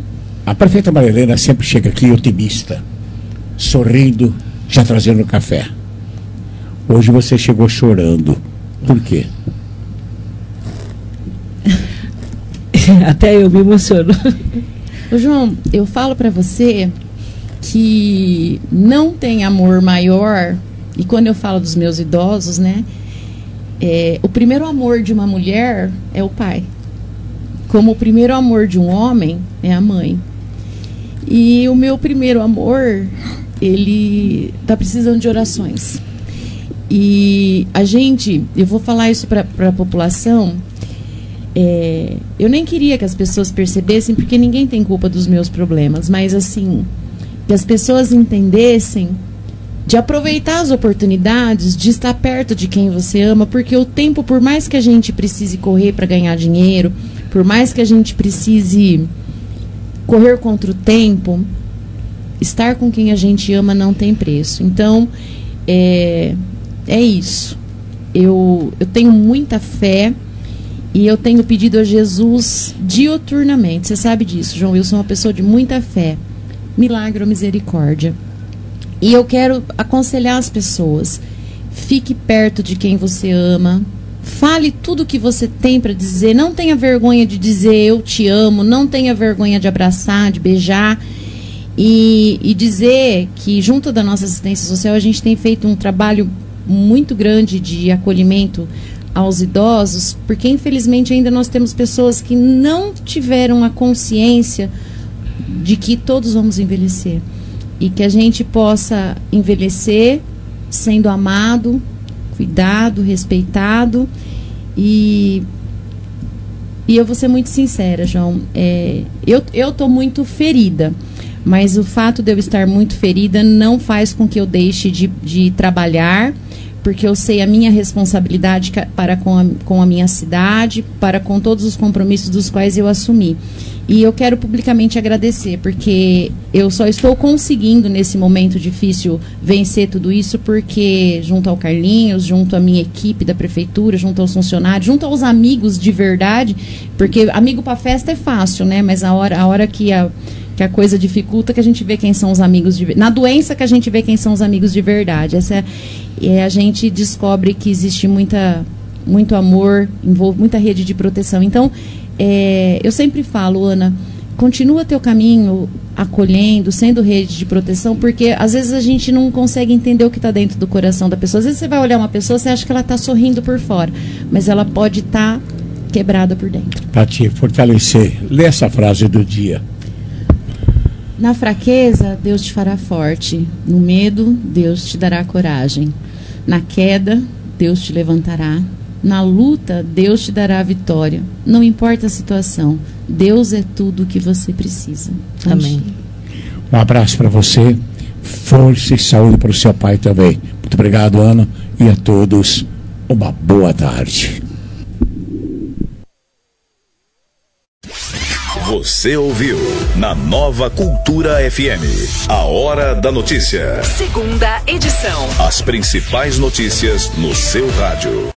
A prefeita Maria Helena sempre chega aqui otimista, sorrindo, já trazendo café. Hoje você chegou chorando. Por quê? Até eu me emociono. Ô, João, eu falo pra você que não tem amor maior, e quando eu falo dos meus idosos, né, é, o primeiro amor de uma mulher é o pai, como o primeiro amor de um homem é a mãe. E o meu primeiro amor, ele tá precisando de orações. E a gente, eu vou falar isso para a população, é, eu nem queria que as pessoas percebessem, porque ninguém tem culpa dos meus problemas, mas assim, que as pessoas entendessem de aproveitar as oportunidades, de estar perto de quem você ama, porque o tempo, por mais que a gente precise correr para ganhar dinheiro, por mais que a gente precise correr contra o tempo, estar com quem a gente ama não tem preço. Então, é, é isso. Eu, eu tenho muita fé e eu tenho pedido a Jesus diuturnamente. Você sabe disso, João. Eu sou uma pessoa de muita fé. Milagre ou misericórdia. E eu quero aconselhar as pessoas. Fique perto de quem você ama. Fale tudo o que você tem para dizer. Não tenha vergonha de dizer eu te amo. Não tenha vergonha de abraçar, de beijar. E, e dizer que junto da nossa assistência social a gente tem feito um trabalho muito grande de acolhimento aos idosos, porque infelizmente ainda nós temos pessoas que não tiveram a consciência de que todos vamos envelhecer. E que a gente possa envelhecer sendo amado, cuidado, respeitado. E, e eu vou ser muito sincera, João. É, eu eu estou muito ferida, mas o fato de eu estar muito ferida não faz com que eu deixe de, de trabalhar, porque eu sei a minha responsabilidade para com a, com a minha cidade, para com todos os compromissos dos quais eu assumi. E eu quero publicamente agradecer, porque eu só estou conseguindo, nesse momento difícil, vencer tudo isso, porque junto ao Carlinhos, junto à minha equipe da prefeitura, junto aos funcionários, junto aos amigos de verdade, porque amigo para festa é fácil, né? Mas a hora, a hora que a, que a coisa dificulta, que a gente vê quem são os amigos de verdade. Na doença que a gente vê quem são os amigos de verdade. Essa é, é, a gente descobre que existe muita, muito amor, envolve muita rede de proteção. Então, É, eu sempre falo, Ana, continua teu caminho acolhendo, sendo rede de proteção, porque às vezes a gente não consegue entender o que está dentro do coração da pessoa. Às vezes você vai olhar uma pessoa, você acha que ela está sorrindo por fora, mas ela pode estar tá quebrada por dentro. Para te fortalecer, lê essa frase do dia. Na fraqueza, Deus te fará forte. No medo, Deus te dará coragem. Na queda, Deus te levantará. Na luta, Deus te dará a vitória. Não importa a situação, Deus é tudo o que você precisa. Amém. Um abraço para você, força e saúde para o seu pai também. Muito obrigado, Ana, e a todos uma boa tarde. Você ouviu na Nova Cultura F M, a Hora da Notícia. Segunda edição. As principais notícias no seu rádio.